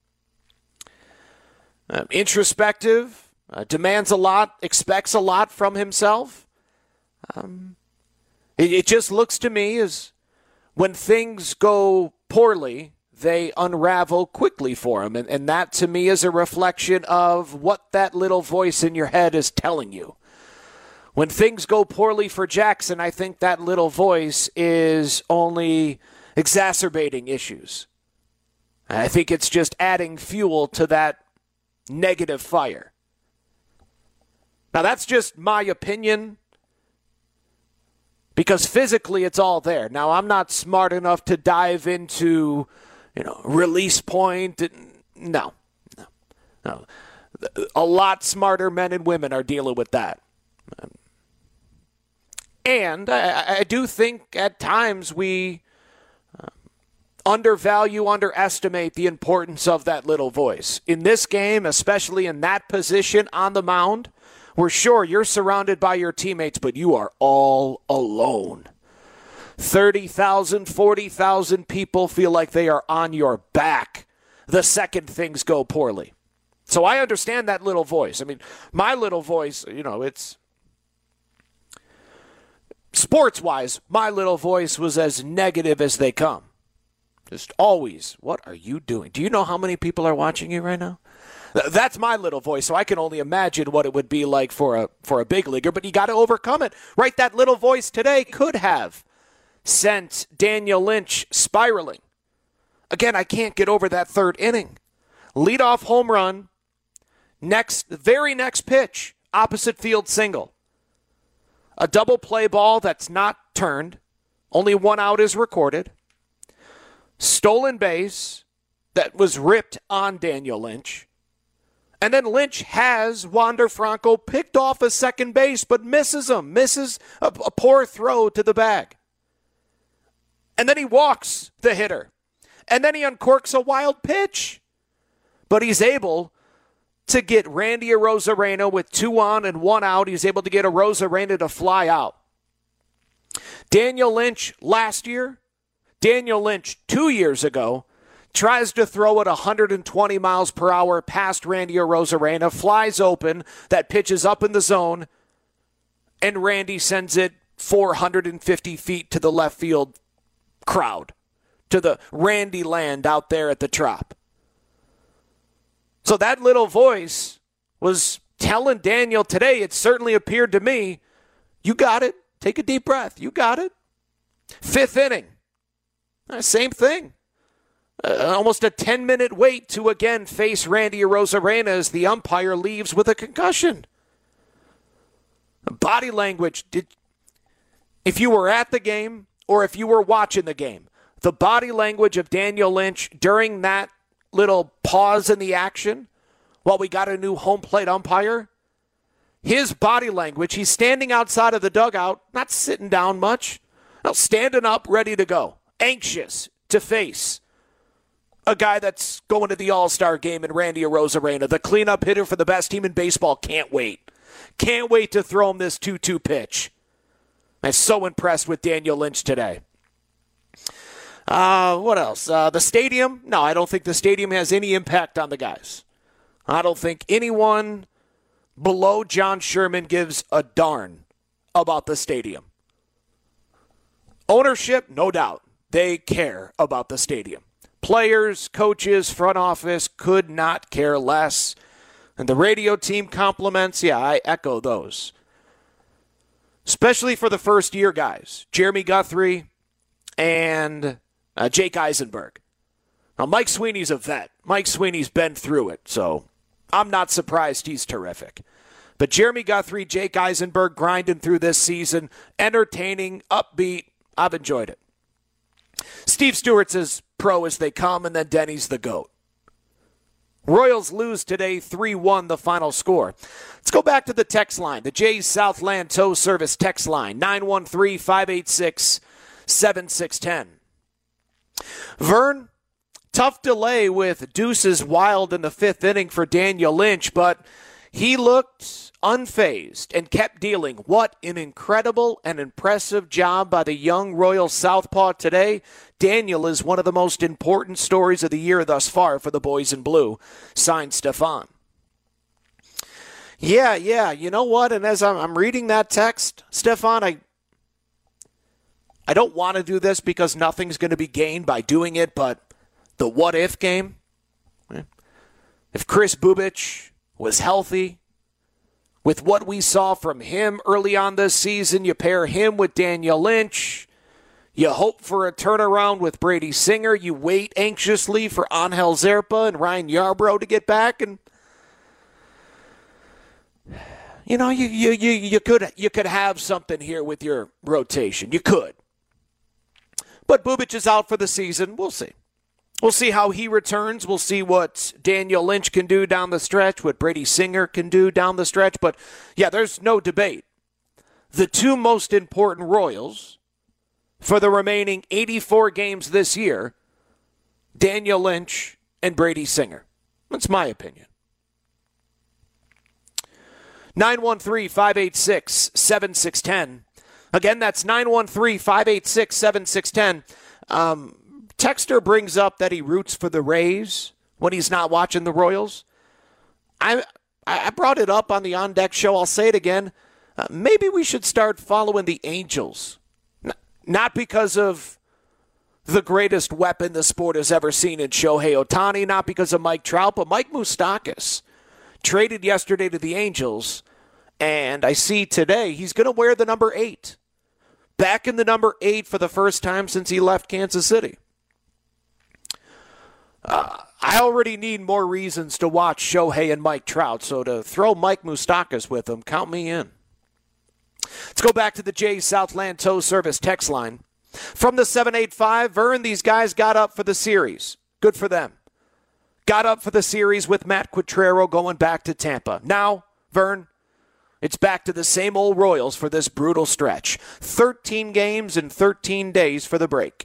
Uh, introspective, uh, demands a lot, expects a lot from himself. Um, it, it just looks to me as when things go poorly, they unravel quickly for him. And, and that, to me, is a reflection of what that little voice in your head is telling you. When things go poorly for Jackson, I think that little voice is only exacerbating issues. I think it's just adding fuel to that negative fire. Now, that's just my opinion, because physically it's all there. Now, I'm not smart enough to dive into, you know, release point. No, no, no. A lot smarter men and women are dealing with that. And I, I do think at times we uh, undervalue, underestimate the importance of that little voice. In this game, especially in that position on the mound, we're sure you're surrounded by your teammates, but you are all alone. thirty thousand, forty thousand people feel like they are on your back the second things go poorly. So I understand that little voice. I mean, my little voice, you know, it's... Sports-wise, my little voice was as negative as they come. Just always, what are you doing? Do you know how many people are watching you right now? That's my little voice, so I can only imagine what it would be like for a for a big leaguer, but you got to overcome it. Right, that little voice today could have sent Daniel Lynch spiraling. Again, I can't get over that third inning. Leadoff home run, next, very next pitch, opposite field single. A double play ball that's not turned. Only one out is recorded. Stolen base that was ripped on Daniel Lynch. And then Lynch has Wander Franco picked off a second base, but misses him. Misses a, a poor throw to the bag. And then he walks the hitter. And then he uncorks a wild pitch. But he's able to get Randy Arozarena with two on and one out. He's able to get Arozarena to fly out. Daniel Lynch last year, Daniel Lynch two years ago, tries to throw it one hundred twenty miles per hour past Randy Arozarena, flies open, that pitch is up in the zone, and Randy sends it four hundred fifty feet to the left field crowd, to the Randy land out there at the Trop. So that little voice was telling Daniel today, it certainly appeared to me, you got it. Take a deep breath. You got it. Fifth inning. Same thing. Uh, almost a ten-minute wait to again face Randy Arozarena as the umpire leaves with a concussion. Body language. Did, if you were at the game or if you were watching the game, the body language of Daniel Lynch during that little pause in the action while we got a new home plate umpire, his body language, he's standing outside of the dugout, not sitting down much, no, standing up, ready to go, anxious to face a guy that's going to the All-Star game in Randy Arozarena, the cleanup hitter for the best team in baseball. Can't wait. Can't wait to throw him this two two pitch. I'm so impressed with Daniel Lynch today. Uh, what else? Uh, the stadium? No, I don't think the stadium has any impact on the guys. I don't think anyone below John Sherman gives a darn about the stadium. Ownership, no doubt. They care about the stadium. Players, coaches, front office could not care less. And the radio team compliments, yeah, I echo those. Especially for the first year guys, Jeremy Guthrie and uh, Jake Eisenberg. Now, Mike Sweeney's a vet. Mike Sweeney's been through it, so I'm not surprised he's terrific. But Jeremy Guthrie, Jake Eisenberg grinding through this season, entertaining, upbeat. I've enjoyed it. Steve Stewart's as pro as they come, and then Denny's the GOAT. Royals lose today, three one the final score. Let's go back to the text line, the Jays Southland Tow Service text line, nine one three, five eight six, seven six one zero. Vern, tough delay with deuces wild in the fifth inning for Daniel Lynch, but he looked unfazed and kept dealing. What an incredible and impressive job by the young Royal Southpaw today. Daniel is one of the most important stories of the year thus far for the boys in blue. Signed, Stefan. Yeah, yeah, you know what? And as I'm, I'm reading that text, Stefan, I, I don't want to do this because nothing's going to be gained by doing it, but the what-if game, if Chris Bubic was healthy, with what we saw from him early on this season, you pair him with Daniel Lynch. You hope for a turnaround with Brady Singer. You wait anxiously for Angel Zerpa and Ryan Yarbrough to get back. And, you know, you, you, you, you, could, you could have something here with your rotation. You could. But Bubic is out for the season. We'll see. We'll see how he returns. We'll see what Daniel Lynch can do down the stretch, what Brady Singer can do down the stretch. But, yeah, there's no debate. The two most important Royals for the remaining eighty-four games this year, Daniel Lynch and Brady Singer. That's my opinion. nine one three, five eight six, seven six one zero. Again, that's nine one three, five eight six, seven six one zero. Um... Texter brings up that he roots for the Rays when he's not watching the Royals. I I brought it up on the On Deck show. I'll say it again. Uh, maybe we should start following the Angels. N- not because of the greatest weapon the sport has ever seen in Shohei Ohtani, not because of Mike Trout, but Mike Moustakas traded yesterday to the Angels, and I see today he's going to wear the number eight. Back in the number eight for the first time since he left Kansas City. Uh, I already need more reasons to watch Shohei and Mike Trout, so to throw Mike Moustakas with them, count me in. Let's go back to the Jays Southland Tow Service text line. From the seven eight five, Vern, these guys got up for the series. Good for them. Got up for the series with Matt Quatrero going back to Tampa. Now, Vern, it's back to the same old Royals for this brutal stretch. thirteen games in thirteen days for the break.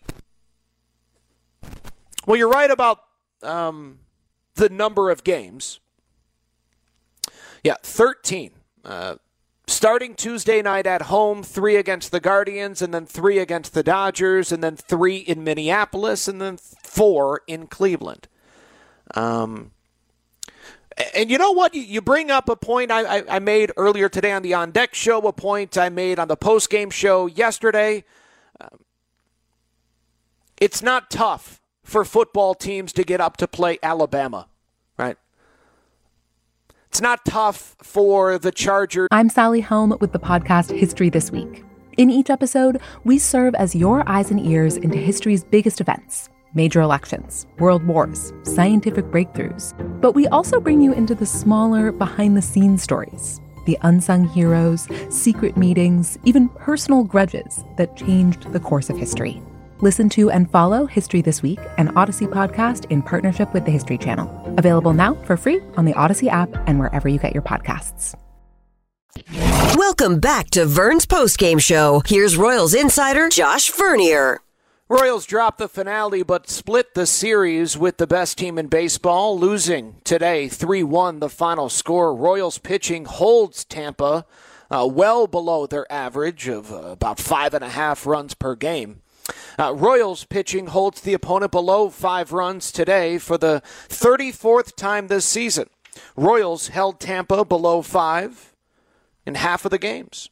Well, you're right about um, the number of games. Yeah, thirteen. Uh, starting Tuesday night at home, three against the Guardians, and then three against the Dodgers, and then three in Minneapolis, and then four in Cleveland. Um, and you know what? You, you bring up a point I, I, I made earlier today on the On Deck show, a point I made on the postgame show yesterday. Um, it's not tough for football teams to get up to play Alabama, right? It's not tough for the Chargers. I'm Sally Helm with the podcast History This Week. In each episode, we serve as your eyes and ears into history's biggest events, major elections, world wars, scientific breakthroughs. But we also bring you into the smaller, behind-the-scenes stories, the unsung heroes, secret meetings, even personal grudges that changed the course of history. Listen to and follow History This Week, an Odyssey podcast in partnership with the History Channel. Available now for free on the Odyssey app and wherever you get your podcasts. Welcome back to Vern's postgame show. Here's Royals insider Josh Vernier. Royals dropped the finale but split the series with the best team in baseball, losing today three one the final score. Royals pitching holds Tampa uh, well below their average of uh, about five and a half runs per game. Uh, Royals pitching holds the opponent below five runs today for the thirty-fourth time this season. Royals held Tampa below five in half of the games.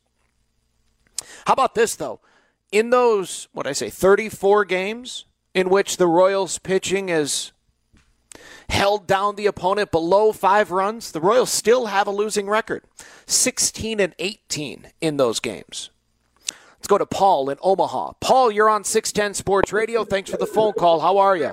How about this, though? In those, what I say, thirty-four games in which the Royals pitching has held down the opponent below five runs, the Royals still have a losing record. sixteen and eighteen in those games. Let's go to Paul in Omaha. Paul, you're on six ten Sports Radio. Thanks for the phone call. How are you?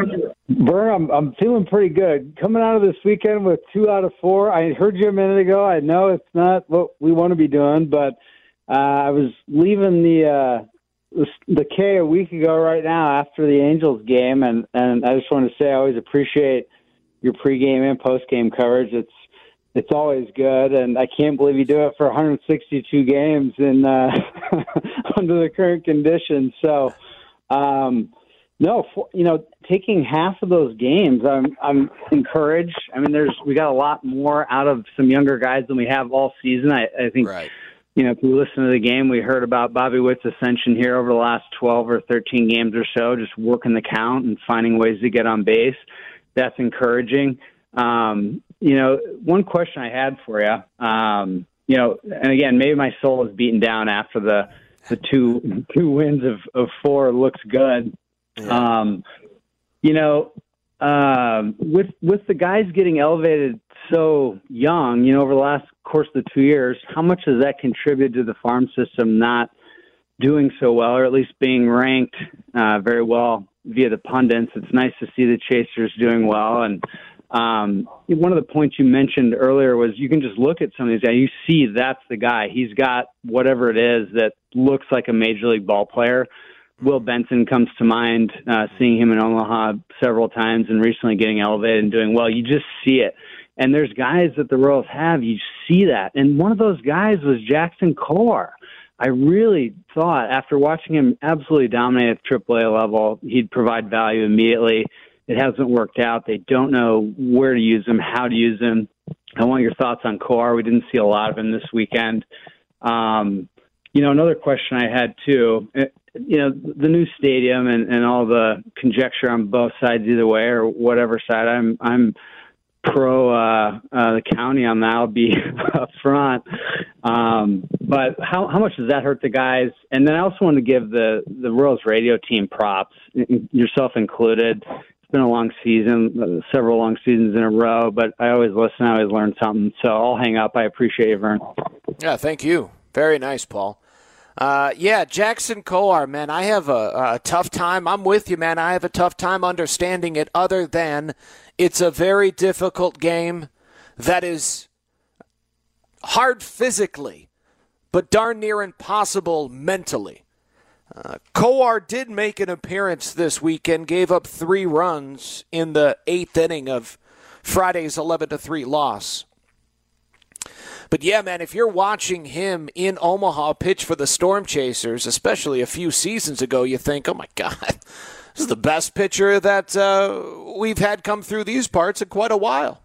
Vern, I'm, I'm feeling pretty good. Coming out of this weekend with two out of four. I heard you a minute ago. I know it's not what we want to be doing, but uh, I was leaving the, uh, the the K a week ago right now after the Angels game, and, and I just wanted to say I always appreciate your pregame and postgame coverage. It's it's always good, and I can't believe you do it for one hundred sixty-two games in uh, under the current conditions. So, um, no, for, you know, taking half of those games, I'm I'm encouraged. I mean, there's we got a lot more out of some younger guys than we have all season. I, I think, right. You know, if we listen to the game, we heard about Bobby Witt's ascension here over the last twelve or thirteen games or so, just working the count and finding ways to get on base. That's encouraging. Um, you know, one question I had for you, um, you know, and again, maybe my soul is beaten down after the the two two wins of, of four looks good. Yeah. Um, you know, um, with with the guys getting elevated so young, you know, over the last course of the two years, how much does that contribute to the farm system not doing so well, or at least being ranked uh, very well via the pundits? It's nice to see the Chasers doing well. And um, one of the points you mentioned earlier was you can just look at some of these guys. You see that's the guy. He's got whatever it is that looks like a major league ball player. Will Benson comes to mind, uh, seeing him in Omaha several times and recently getting elevated and doing well. You just see it. And there's guys that the Royals have, you see that. And one of those guys was Jackson Kowar. I really thought after watching him absolutely dominate at the triple A level, he'd provide value immediately. It hasn't worked out. They don't know where to use him, how to use him. I want your thoughts on Kowar. We didn't see a lot of him this weekend. Um, you know, another question I had, too, you know, the new stadium and, and all the conjecture on both sides either way or whatever side. I'm I'm pro uh, uh, the county on that. I'll be up front. Um, but how how much does that hurt the guys? And then I also want to give the, the Royals radio team props, yourself included. It's been a long season, several long seasons in a row, but I always listen. I always learn something. So I'll hang up. I appreciate you, Vern. Yeah, thank you. Very nice, Paul. Uh, yeah, Jackson Kowar, man, I have a, a tough time. I'm with you, man. I have a tough time understanding it other than it's a very difficult game that is hard physically, but darn near impossible mentally. Uh, Kowar did make an appearance this weekend, gave up three runs in the eighth inning of Friday's eleven to three loss. But yeah, man, if you're watching him in Omaha pitch for the Storm Chasers, especially a few seasons ago, you think, oh my God, this is the best pitcher that uh, we've had come through these parts in quite a while.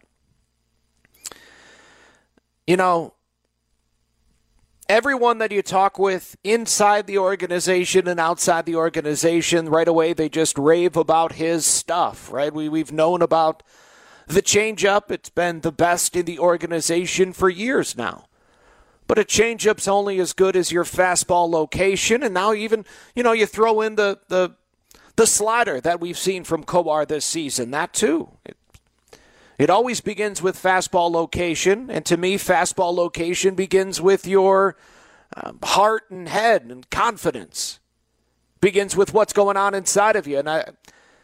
You know, everyone that you talk with inside the organization and outside the organization, right away they just rave about his stuff, right? We, we've known about the changeup. It's been the best in the organization for years now. But a changeup's only as good as your fastball location, and now even, you know, you throw in the the, the slider that we've seen from Kowar this season. That too. It, it always begins with fastball location, and to me, fastball location begins with your um, heart and head and confidence. Begins with what's going on inside of you, and I.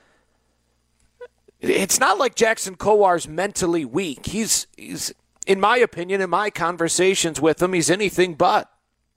It's not like Jackson Kowar's mentally weak. He's, he's, in my opinion, in my conversations with him, he's anything but.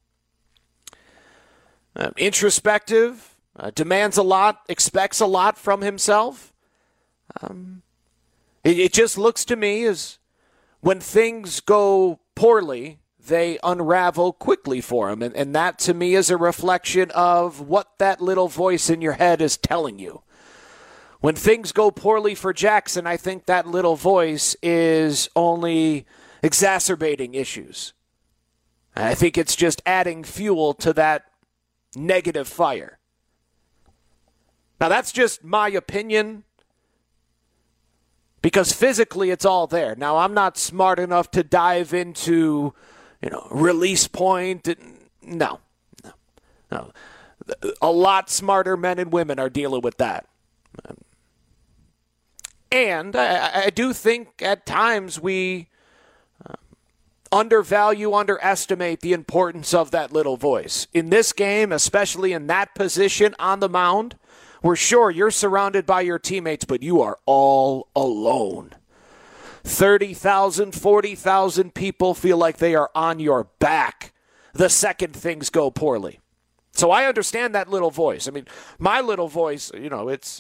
Uh, introspective, uh, demands a lot, expects a lot from himself. Um, it, it just looks to me as when things go poorly, they unravel quickly for him. And, and that, to me, is a reflection of what that little voice in your head is telling you. When things go poorly for Jackson, I think that little voice is only exacerbating issues. I think it's just adding fuel to that negative fire. Now, that's just my opinion, because physically it's all there. Now, I'm not smart enough to dive into, you know, release point. No, no, no. A lot smarter men and women are dealing with that. And I, I do think at times we uh, undervalue, underestimate the importance of that little voice. In this game, especially in that position on the mound, we're sure you're surrounded by your teammates, but you are all alone. thirty thousand, forty thousand people feel like they are on your back the second things go poorly. So I understand that little voice. I mean, my little voice, you know, it's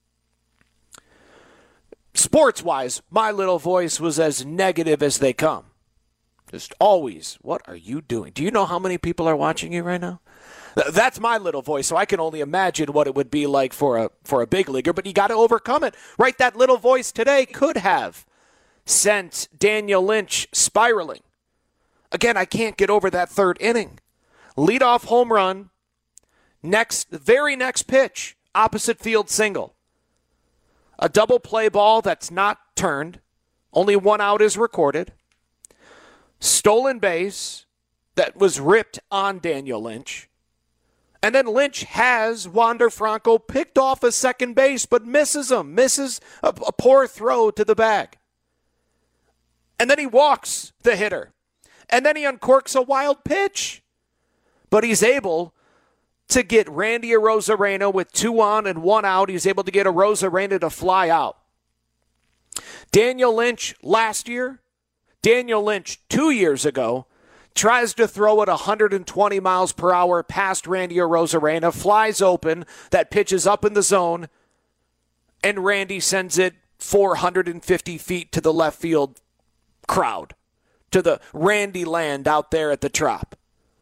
sports-wise, my little voice was as negative as they come. Just always, what are you doing? Do you know how many people are watching you right now? That's my little voice, so I can only imagine what it would be like for a for a big leaguer, but you got to overcome it. Right, that little voice today could have sent Daniel Lynch spiraling. Again, I can't get over that third inning. Leadoff home run, next, the very next pitch, opposite field single. A double play ball that's not turned. Only one out is recorded. Stolen base that was ripped on Daniel Lynch. And then Lynch has Wander Franco picked off a second base, but misses him, misses a, a poor throw to the bag. And then he walks the hitter. And then he uncorks a wild pitch. But he's able to get Randy Arozarena with two on and one out. He's able to get Arozarena to fly out. Daniel Lynch last year, Daniel Lynch two years ago, tries to throw it one hundred twenty miles per hour past Randy Arozarena, flies open, that pitch is up in the zone, and Randy sends it four hundred fifty feet to the left field crowd, to the Randy land out there at the Trop.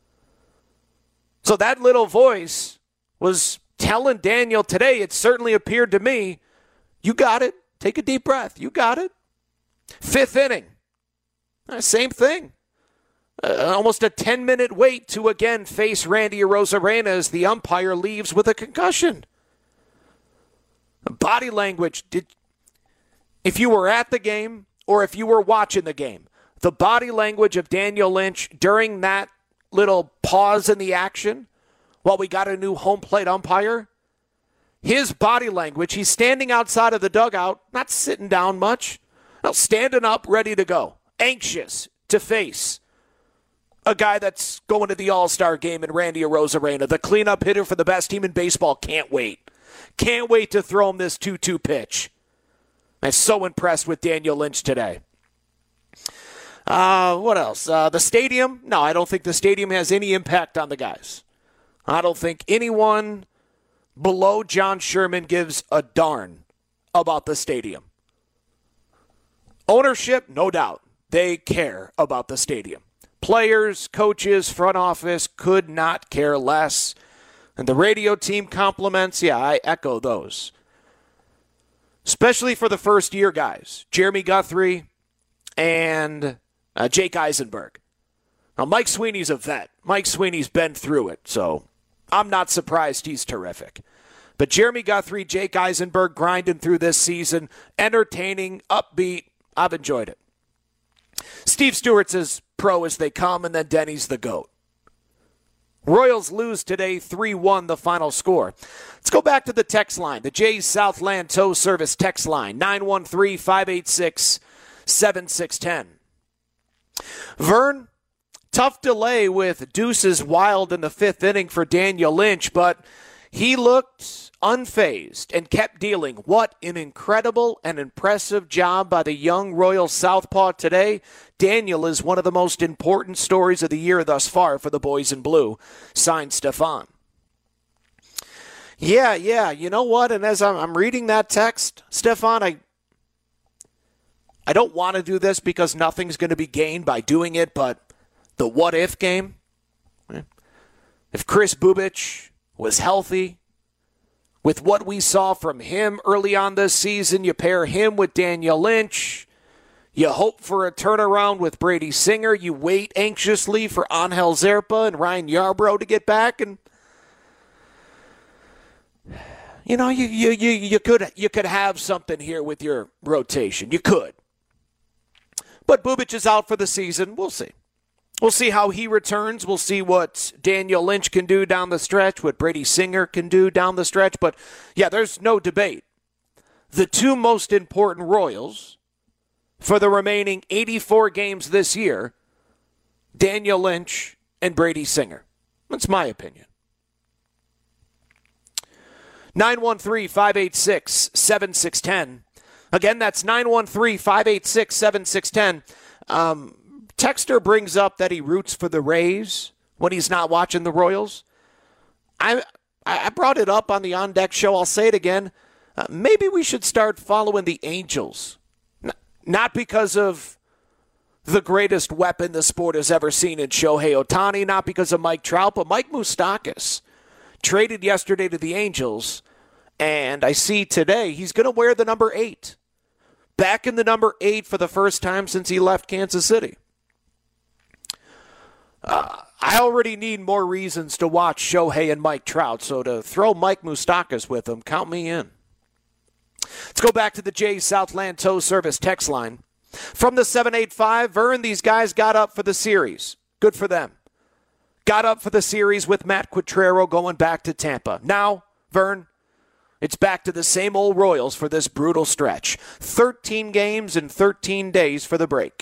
So that little voice was telling Daniel today, it certainly appeared to me, you got it. Take a deep breath. You got it. Fifth inning. Same thing. Uh, almost a ten-minute wait to again face Randy Arozarena as the umpire leaves with a concussion. Body language. Did, if you were at the game or if you were watching the game, the body language of Daniel Lynch during that little pause in the action while we got a new home plate umpire, his body language, he's standing outside of the dugout, not sitting down much, no, standing up, ready to go, anxious to face a guy that's going to the All-Star game in Randy Arozarena, the cleanup hitter for the best team in baseball. Can't wait. Can't wait to throw him this two two pitch. I'm so impressed with Daniel Lynch today. Uh, what else? Uh, the stadium? No, I don't think the stadium has any impact on the guys. I don't think anyone below John Sherman gives a darn about the stadium. Ownership, no doubt. They care about the stadium. Players, coaches, front office could not care less. And the radio team compliments, yeah, I echo those. Especially for the first year guys. Jeremy Guthrie and uh, Jake Eisenberg. Now, Mike Sweeney's a vet. Mike Sweeney's been through it, so I'm not surprised he's terrific. But Jeremy Guthrie, Jake Eisenberg grinding through this season, entertaining, upbeat. I've enjoyed it. Steve Stewart's as pro as they come, and then Denny's the GOAT. Royals lose today, three one the final score. Let's go back to the text line, the Jays Southland Tow Service text line, nine one three, five eight six, seven six one zero. Vern, tough delay with deuces wild in the fifth inning for Daniel Lynch, but he looked unfazed and kept dealing. What an incredible and impressive job by the young Royal Southpaw today. Daniel is one of the most important stories of the year thus far for the boys in blue. Signed, Stefan. Yeah, yeah, you know what? And as I'm, I'm reading that text, Stefan, I, I don't want to do this because nothing's going to be gained by doing it, but the what-if game. If Kris Bubic was healthy, with what we saw from him early on this season, you pair him with Daniel Lynch, you hope for a turnaround with Brady Singer, you wait anxiously for Angel Zerpa and Ryan Yarbrough to get back, and you know, you, you, you, you could you could have something here with your rotation. You could. But Bubic is out for the season. We'll see. We'll see how he returns. We'll see what Daniel Lynch can do down the stretch, what Brady Singer can do down the stretch. But, yeah, there's no debate. The two most important Royals for the remaining eighty-four games this year, Daniel Lynch and Brady Singer. That's my opinion. nine one three, five eight six, seven six one zero. Again, that's nine one three, five eight six, seven six one zero. Um, Texter brings up that he roots for the Rays when he's not watching the Royals. I I brought it up on the On Deck show. I'll say it again. Uh, maybe we should start following the Angels. N- not because of the greatest weapon the sport has ever seen in Shohei Ohtani, not because of Mike Trout, but Mike Moustakas traded yesterday to the Angels, and I see today he's going to wear the number eight. Back in the number eight for the first time since he left Kansas City. Uh, I already need more reasons to watch Shohei and Mike Trout, so to throw Mike Moustakas with him, count me in. Let's go back to the Jay's Southland Tow Service text line. From the seven eight five, Vern, these guys got up for the series. Good for them. Got up for the series with Matt Quatrero going back to Tampa. Now, Vern, it's back to the same old Royals for this brutal stretch. thirteen games in thirteen days for the break.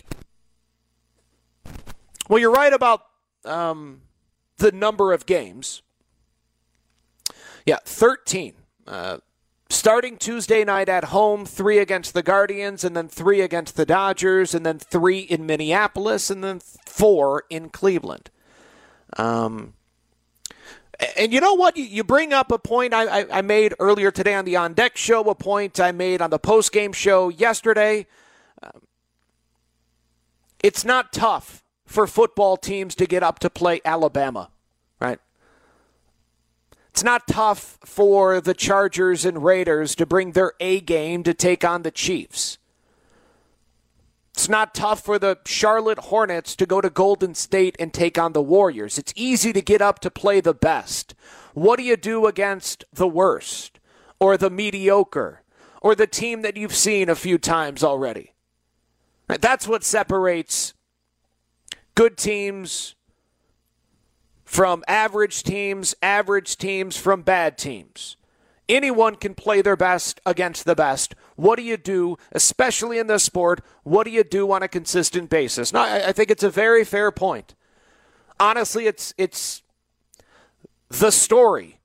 Well, you're right about um, the number of games. Yeah, thirteen. Uh, starting Tuesday night at home, three against the Guardians, and then three against the Dodgers, and then three in Minneapolis, and then four in Cleveland. Um, and you know what? You, you bring up a point I, I, I made earlier today on the On Deck show, a point I made on the post-game show yesterday. Um, it's not tough for football teams to get up to play Alabama, right? It's not tough for the Chargers and Raiders to bring their A game to take on the Chiefs. It's not tough for the Charlotte Hornets to go to Golden State and take on the Warriors. It's easy to get up to play the best. What do you do against the worst or the mediocre or the team that you've seen a few times already? That's what separates good teams from average teams, average teams from bad teams. Anyone can play their best against the best. What do you do, especially in this sport, what do you do on a consistent basis? Now, I think it's a very fair point. Honestly, it's it's the story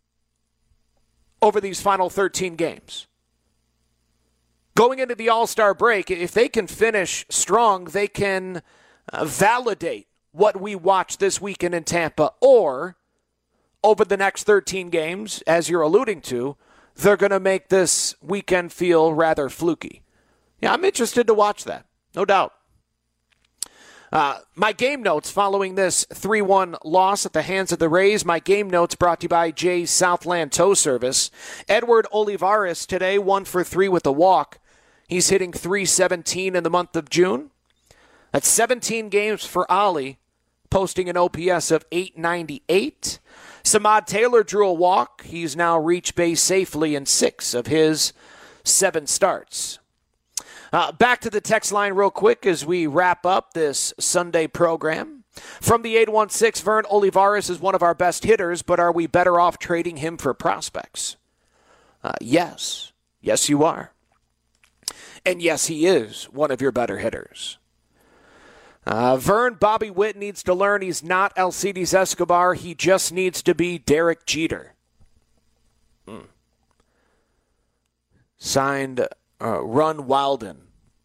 over these final thirteen games. Going into the All-Star break, if they can finish strong, they can uh, validate what we watched this weekend in Tampa, or over the next thirteen games, as you're alluding to, they're going to make this weekend feel rather fluky. Yeah, I'm interested to watch that, no doubt. Uh, my game notes following this three one loss at the hands of the Rays. My game notes brought to you by Jay's Southland Tow Service. Edward Olivares today, one for three with a walk. He's hitting three seventeen in the month of June. That's seventeen games for Ollie, posting an O P S of eight ninety-eight. Samad Taylor drew a walk. He's now reached base safely in six of his seven starts. Uh, back to the text line real quick as we wrap up this Sunday program. From the eight one six, Vern, Olivares is one of our best hitters, but are we better off trading him for prospects? Uh, yes. Yes, you are. And yes, he is one of your better hitters. Uh, Vern, Bobby Witt needs to learn he's not Alcides Escobar. He just needs to be Derek Jeter. Hmm. Signed uh, Run Wilden.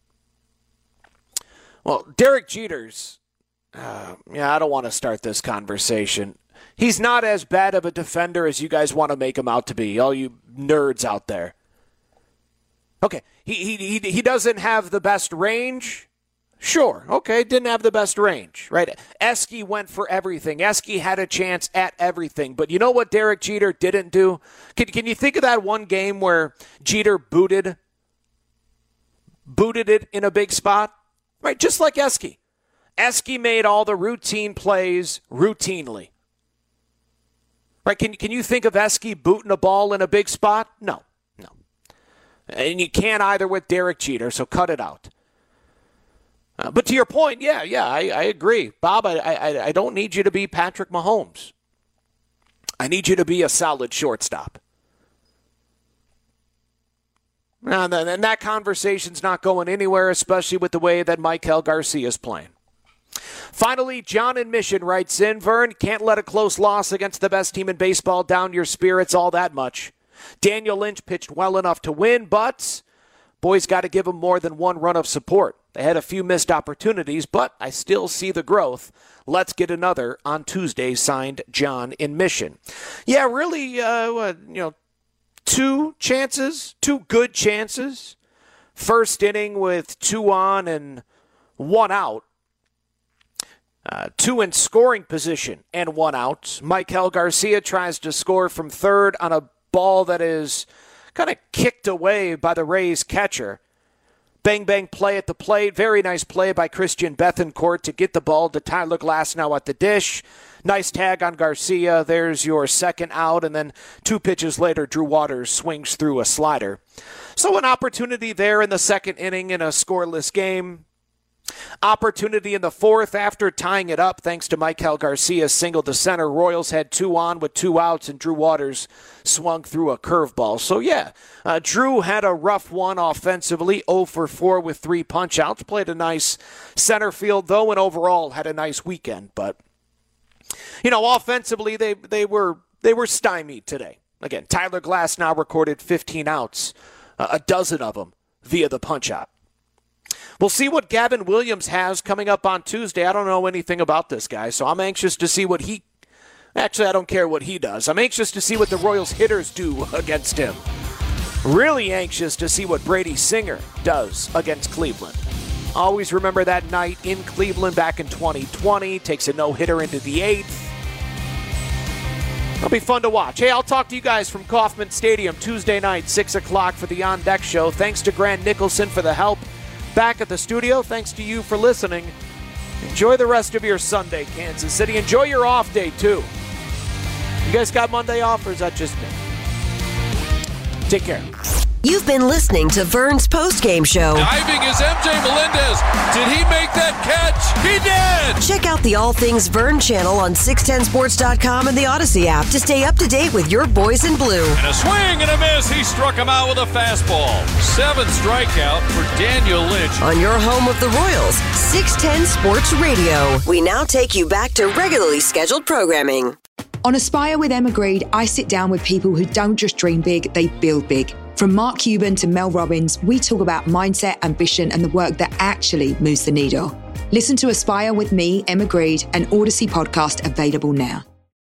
Well, Derek Jeter's, uh, yeah, I don't want to start this conversation. He's not as bad of a defender as you guys want to make him out to be, all you nerds out there. Okay, he he he, he doesn't have the best range. Sure. Okay. Didn't have the best range, right? Eske went for everything. Eske had a chance at everything. But you know what Derek Jeter didn't do? Can, can you think of that one game where Jeter booted, booted it in a big spot? Right. Just like Eske. Eske made all the routine plays routinely. Right? Can, can you think of Eske booting a ball in a big spot? No. No. And you can't either with Derek Jeter, so cut it out. Uh, but to your point, yeah, yeah, I, I agree. Bob, I, I I don't need you to be Patrick Mahomes. I need you to be a solid shortstop. And, and that conversation's not going anywhere, especially with the way that Maikel Garcia's playing. Finally, John in Mission writes in, Vern, can't let a close loss against the best team in baseball down your spirits all that much. Daniel Lynch pitched well enough to win, but boys got to give him more than one run of support. They had a few missed opportunities, but I still see the growth. Let's get another on Tuesday, signed John in Mission. Yeah, really, uh, you know, two chances, two good chances. First inning with two on and one out. Uh, two in scoring position and one out. Maikel Garcia tries to score from third on a ball that is kind of kicked away by the Rays catcher. Bang, bang play at the plate. Very nice play by Christian Bethancourt to get the ball to Tyler Glasnow at the dish. Nice tag on Garcia. There's your second out. And then two pitches later, Drew Waters swings through a slider. So an opportunity there in the second inning in a scoreless game. Opportunity in the fourth after tying it up thanks to Maikel Garcia's single to center. Royals had two on with two outs, and Drew Waters swung through a curveball. So, yeah, uh, Drew had a rough one offensively, oh for four with three punch-outs. Played a nice center field, though, and overall had a nice weekend. But, you know, offensively, they, they were they were stymied today. Again, Tyler Glasnow recorded fifteen outs, uh, a dozen of them via the punch-out. We'll see what Gavin Williams has coming up on Tuesday. I don't know anything about this guy, so I'm anxious to see what he... Actually, I don't care what he does. I'm anxious to see what the Royals hitters do against him. Really anxious to see what Brady Singer does against Cleveland. Always remember that night in Cleveland back in twenty twenty. Takes a no-hitter into the eighth. It'll be fun to watch. Hey, I'll talk to you guys from Kauffman Stadium Tuesday night, six o'clock for the On Deck Show. Thanks to Grant Nicholson for the help back at the studio. Thanks to you for listening. Enjoy the rest of your Sunday, Kansas City. Enjoy your off day, too. You guys got Monday off, or is that just me? Take care. You've been listening to Vern's postgame show. Diving is M J Melendez. Did he make that catch? He did! Check out the All Things Vern channel on six ten sports dot com and the Odyssey app to stay up to date with your boys in blue. And a swing and a miss. He struck him out with a fastball. Seventh strikeout for Daniel Lynch. On your home of the Royals, six ten Sports Radio. We now take you back to regularly scheduled programming. On Aspire with Emma Grede, I sit down with people who don't just dream big, they build big. From Mark Cuban to Mel Robbins, we talk about mindset, ambition, and the work that actually moves the needle. Listen to Aspire with me, Emma Grede, an Odyssey podcast available now.